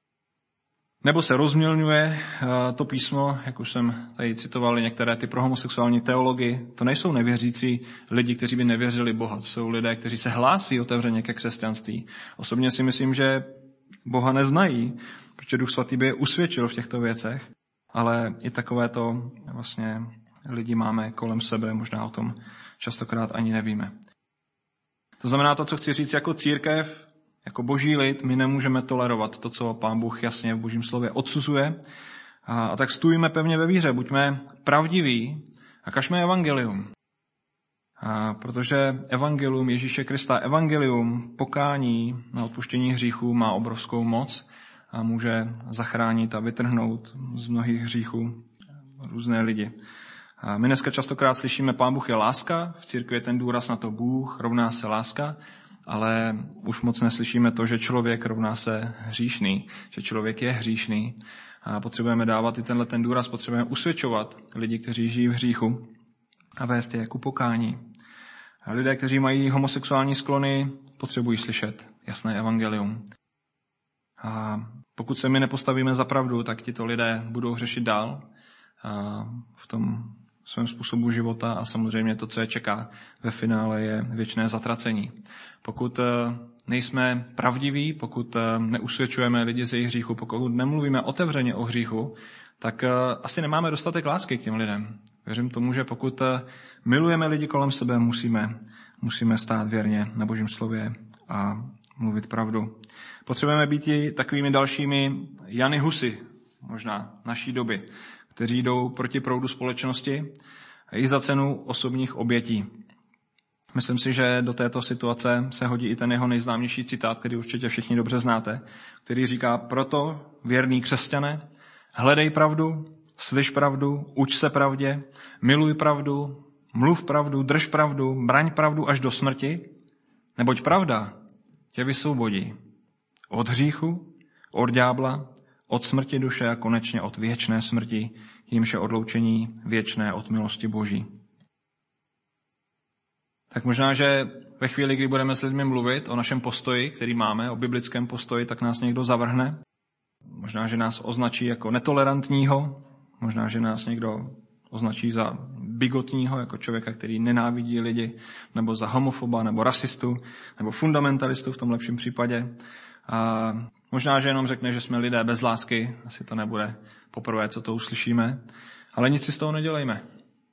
Nebo se rozmělňuje to písmo, jak už jsem tady citoval některé ty prohomosexuální teology. To nejsou nevěřící lidi, kteří by nevěřili Boha. To jsou lidé, kteří se hlásí otevřeně ke křesťanství. Osobně si myslím, že Boha neznají, protože Duch Svatý by je usvědčil v těchto věcech, ale i takovéto vlastně lidi máme kolem sebe, možná o tom častokrát ani nevíme. To znamená to, co chci říct jako církev, jako boží lid, my nemůžeme tolerovat to, co Pán Bůh jasně v božím slově odsuzuje. A, a tak stůjme pevně ve víře, buďme pravdiví a kažme evangelium. A protože evangelium Ježíše Krista, evangelium pokání na odpuštění hříchů má obrovskou moc a může zachránit a vytrhnout z mnohých hříchů různé lidi. A my dneska častokrát slyšíme, Pán Bůh je láska, v církvi je ten důraz na to Bůh rovná se láska, ale už moc neslyšíme to, že člověk rovná se hříšný, že člověk je hříšný. A potřebujeme dávat i tenhle ten důraz, potřebujeme usvědčovat lidi, kteří žijí v hříchu a vést je jako pokání. A lidé, kteří mají homosexuální sklony, potřebují slyšet jasné evangelium. A pokud se my nepostavíme za pravdu, tak tito lidé budou hřešit dál a v tom svém způsobu života a samozřejmě to, co je čeká ve finále, je věčné zatracení. Pokud nejsme pravdiví, pokud neusvědčujeme lidi z jejich hříchu, pokud nemluvíme otevřeně o hříchu, tak asi nemáme dostatek lásky k těm lidem. Věřím tomu, že pokud milujeme lidi kolem sebe, musíme musíme stát věrně na Božím slově a mluvit pravdu. Potřebujeme být i takovými dalšími Jany Husy, možná naší doby, kteří jdou proti proudu společnosti i za cenu osobních obětí. Myslím si, že do této situace se hodí i ten jeho nejznámější citát, který určitě všichni dobře znáte, který říká: proto, věrný křesťané, hledej pravdu, slyš pravdu, uč se pravdě, miluj pravdu, mluv pravdu, drž pravdu, braň pravdu až do smrti, neboť pravda tě vysvobodí od hříchu, od ďábla, od smrti duše a konečně od věčné smrti, jímž je odloučení věčné od milosti Boží. Tak možná, že ve chvíli, kdy budeme s lidmi mluvit o našem postoji, který máme, o biblickém postoji, tak nás někdo zavrhne. Možná, že nás označí jako netolerantního, možná, že nás někdo označí za bigotního, jako člověka, který nenávidí lidi, nebo za homofoba, nebo rasistu, nebo fundamentalistu v tom lepším případě. A možná, že jenom řekne, že jsme lidé bez lásky, asi to nebude poprvé, co to uslyšíme, ale nic si z toho nedělejme.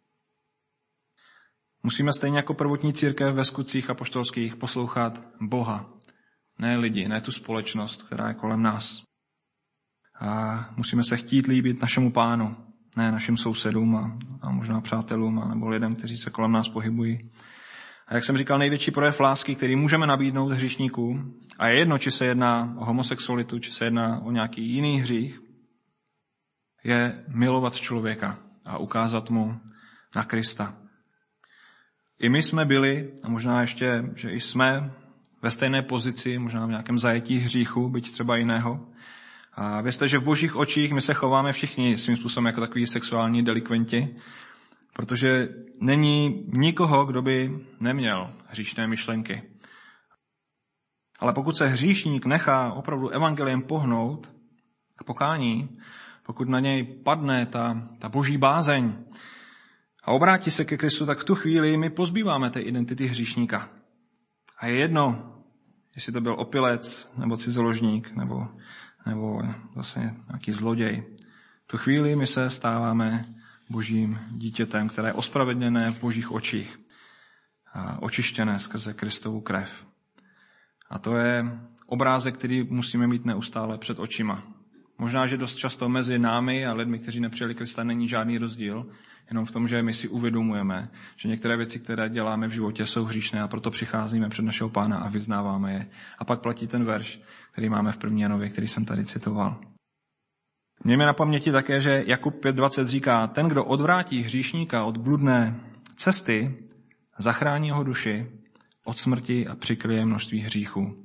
Musíme stejně jako prvotní církev ve skutcích apoštolských poslouchat Boha, ne lidi, ne tu společnost, která je kolem nás. A musíme se chtít líbit našemu Pánu, ne našim sousedům a, a možná přátelům a nebo lidem, kteří se kolem nás pohybují. A jak jsem říkal, největší projev lásky, který můžeme nabídnout hříšníkům, a je jedno, či se jedná o homosexualitu, či se jedná o nějaký jiný hřích, je milovat člověka a ukázat mu na Krista. I my jsme byli, a možná ještě, že i jsme ve stejné pozici, možná v nějakém zajetí hříchu, byť třeba jiného. A věřte, že v Božích očích my se chováme všichni svým způsobem jako takový sexuální delikventi, protože není nikoho, kdo by neměl hříšné myšlenky. Ale pokud se hříšník nechá opravdu evangeliem pohnout k pokání, pokud na něj padne ta, ta boží bázeň a obrátí se ke Kristu, tak v tu chvíli my pozbýváme té identity hříšníka. A je jedno, jestli to byl opilec, nebo cizoložník, nebo, nebo zase nějaký zloděj. V tu chvíli my se stáváme božím dítětem, které je ospravedlněné v božích očích a očištěné skrze Kristovu krev. A to je obrázek, který musíme mít neustále před očima. Možná, že dost často mezi námi a lidmi, kteří nepřijali Krista, není žádný rozdíl, jenom v tom, že my si uvědomujeme, že některé věci, které děláme v životě, jsou hříšné a proto přicházíme před našeho Pána a vyznáváme je. A pak platí ten verš, který máme v první Janově, který jsem tady citoval. Mějme na paměti také, že Jakub pět dvacet říká, ten, kdo odvrátí hříšníka od bludné cesty, zachrání jeho duši od smrti a přikryje množství hříchů.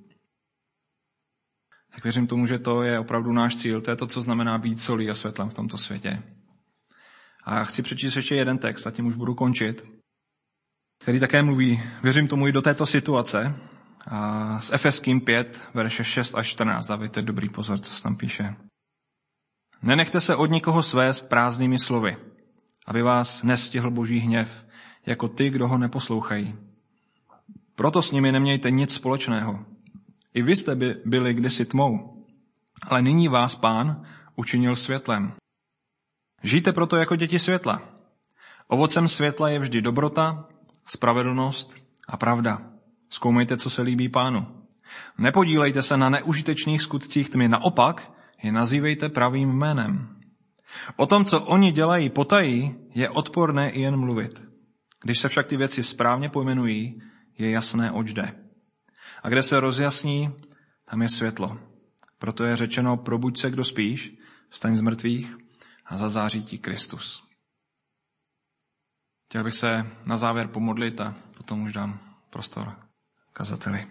Tak věřím tomu, že to je opravdu náš cíl, to je to, co znamená být solí a světlem v tomto světě. A chci přečíst ještě jeden text, a tím už budu končit, který také mluví, věřím tomu i do této situace, a z Efeským pět, verše šest až čtrnáct, dávejte dobrý pozor, co se tam píše. Nenechte se od nikoho svést prázdnými slovy, aby vás nestihl boží hněv, jako ty, kdo ho neposlouchají. Proto s nimi nemějte nic společného. I vy jste by byli kdysi tmou, ale nyní vás Pán učinil světlem. Žijte proto jako děti světla. Ovocem světla je vždy dobrota, spravedlnost a pravda. Zkoumejte, co se líbí Pánu. Nepodílejte se na neužitečných skutcích tmy, naopak je nazývejte pravým jménem. O tom, co oni dělají potají, je odporné i jen mluvit. Když se však ty věci správně pojmenují, je jasné, oč jde. A kde se rozjasní, tam je světlo. Proto je řečeno, probuď se, kdo spíš, vstaň z mrtvých a zazáří ti Kristus. Chtěl bych se na závěr pomodlit a potom už dám prostor kazateli.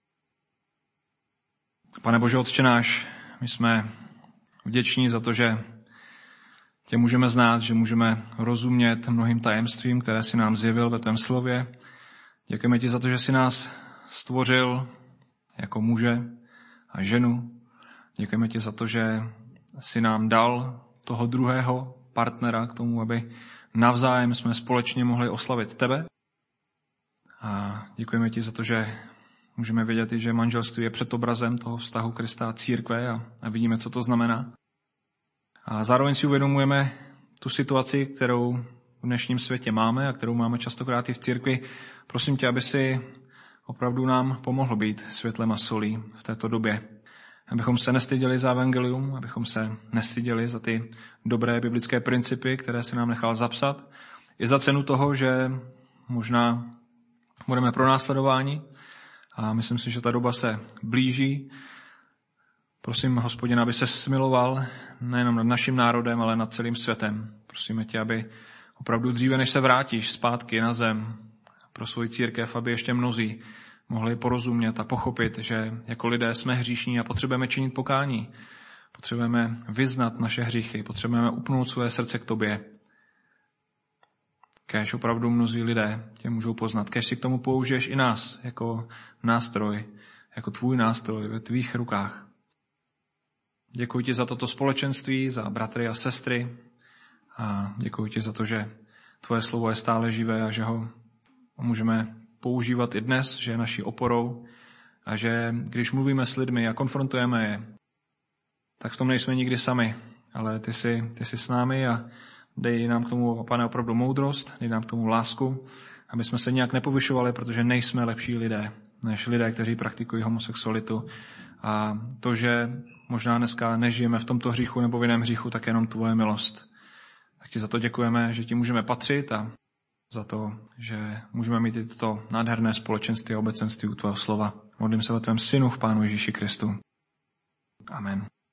Pane Bože, Otče náš, my jsme vděční za to, že tě můžeme znát, že můžeme rozumět mnohým tajemstvím, které jsi nám zjevil ve tvém slově. Děkujeme ti za to, že jsi nás stvořil jako muže a ženu. Děkujeme ti za to, že jsi nám dal toho druhého partnera k tomu, aby navzájem jsme společně mohli oslavit tebe. A děkujeme ti za to, že můžeme vědět, že manželství je předobrazem toho vztahu Krista a církve a, a vidíme, co to znamená. A zároveň si uvědomujeme tu situaci, kterou v dnešním světě máme a kterou máme častokrát i v církvi, prosím tě, aby si opravdu nám pomohl být světlem a solí v této době. Abychom se nestyděli za evangelium, abychom se nestyděli za ty dobré biblické principy, které si nám nechal zapsat. I za cenu toho, že možná budeme pronásledováni a myslím si, že ta doba se blíží. Prosím, Hospodina, aby se smiloval nejenom nad naším národem, ale nad celým světem. Prosíme tě, aby opravdu dříve, než se vrátíš zpátky na zem pro svou církev, aby ještě mnozí mohli porozumět a pochopit, že jako lidé jsme hříšní a potřebujeme činit pokání. Potřebujeme vyznat naše hříchy, potřebujeme upnout své srdce k tobě. Kéž opravdu mnozí lidé tě můžou poznat. Kéž si k tomu použiješ i nás jako nástroj, jako tvůj nástroj ve tvých rukách. Děkuji ti za toto společenství, za bratry a sestry a děkuji ti za to, že tvoje slovo je stále živé a že ho můžeme používat i dnes, že je naší oporou a že když mluvíme s lidmi a konfrontujeme je, tak v tom nejsme nikdy sami, ale ty jsi, ty jsi s námi a dej nám k tomu, Pane, opravdu moudrost, dej nám k tomu lásku, aby jsme se nějak nepovyšovali, protože nejsme lepší lidé, než lidé, kteří praktikují homosexualitu. A to, že možná dneska nežijeme v tomto hříchu nebo v jiném hříchu, tak jenom tvoje milost. Tak ti za to děkujeme, že ti můžeme patřit a za to, že můžeme mít i toto nádherné společenství a obecenství u tvého slova. Modlím se o tvém synu v Pánu Ježíši Kristu. Amen.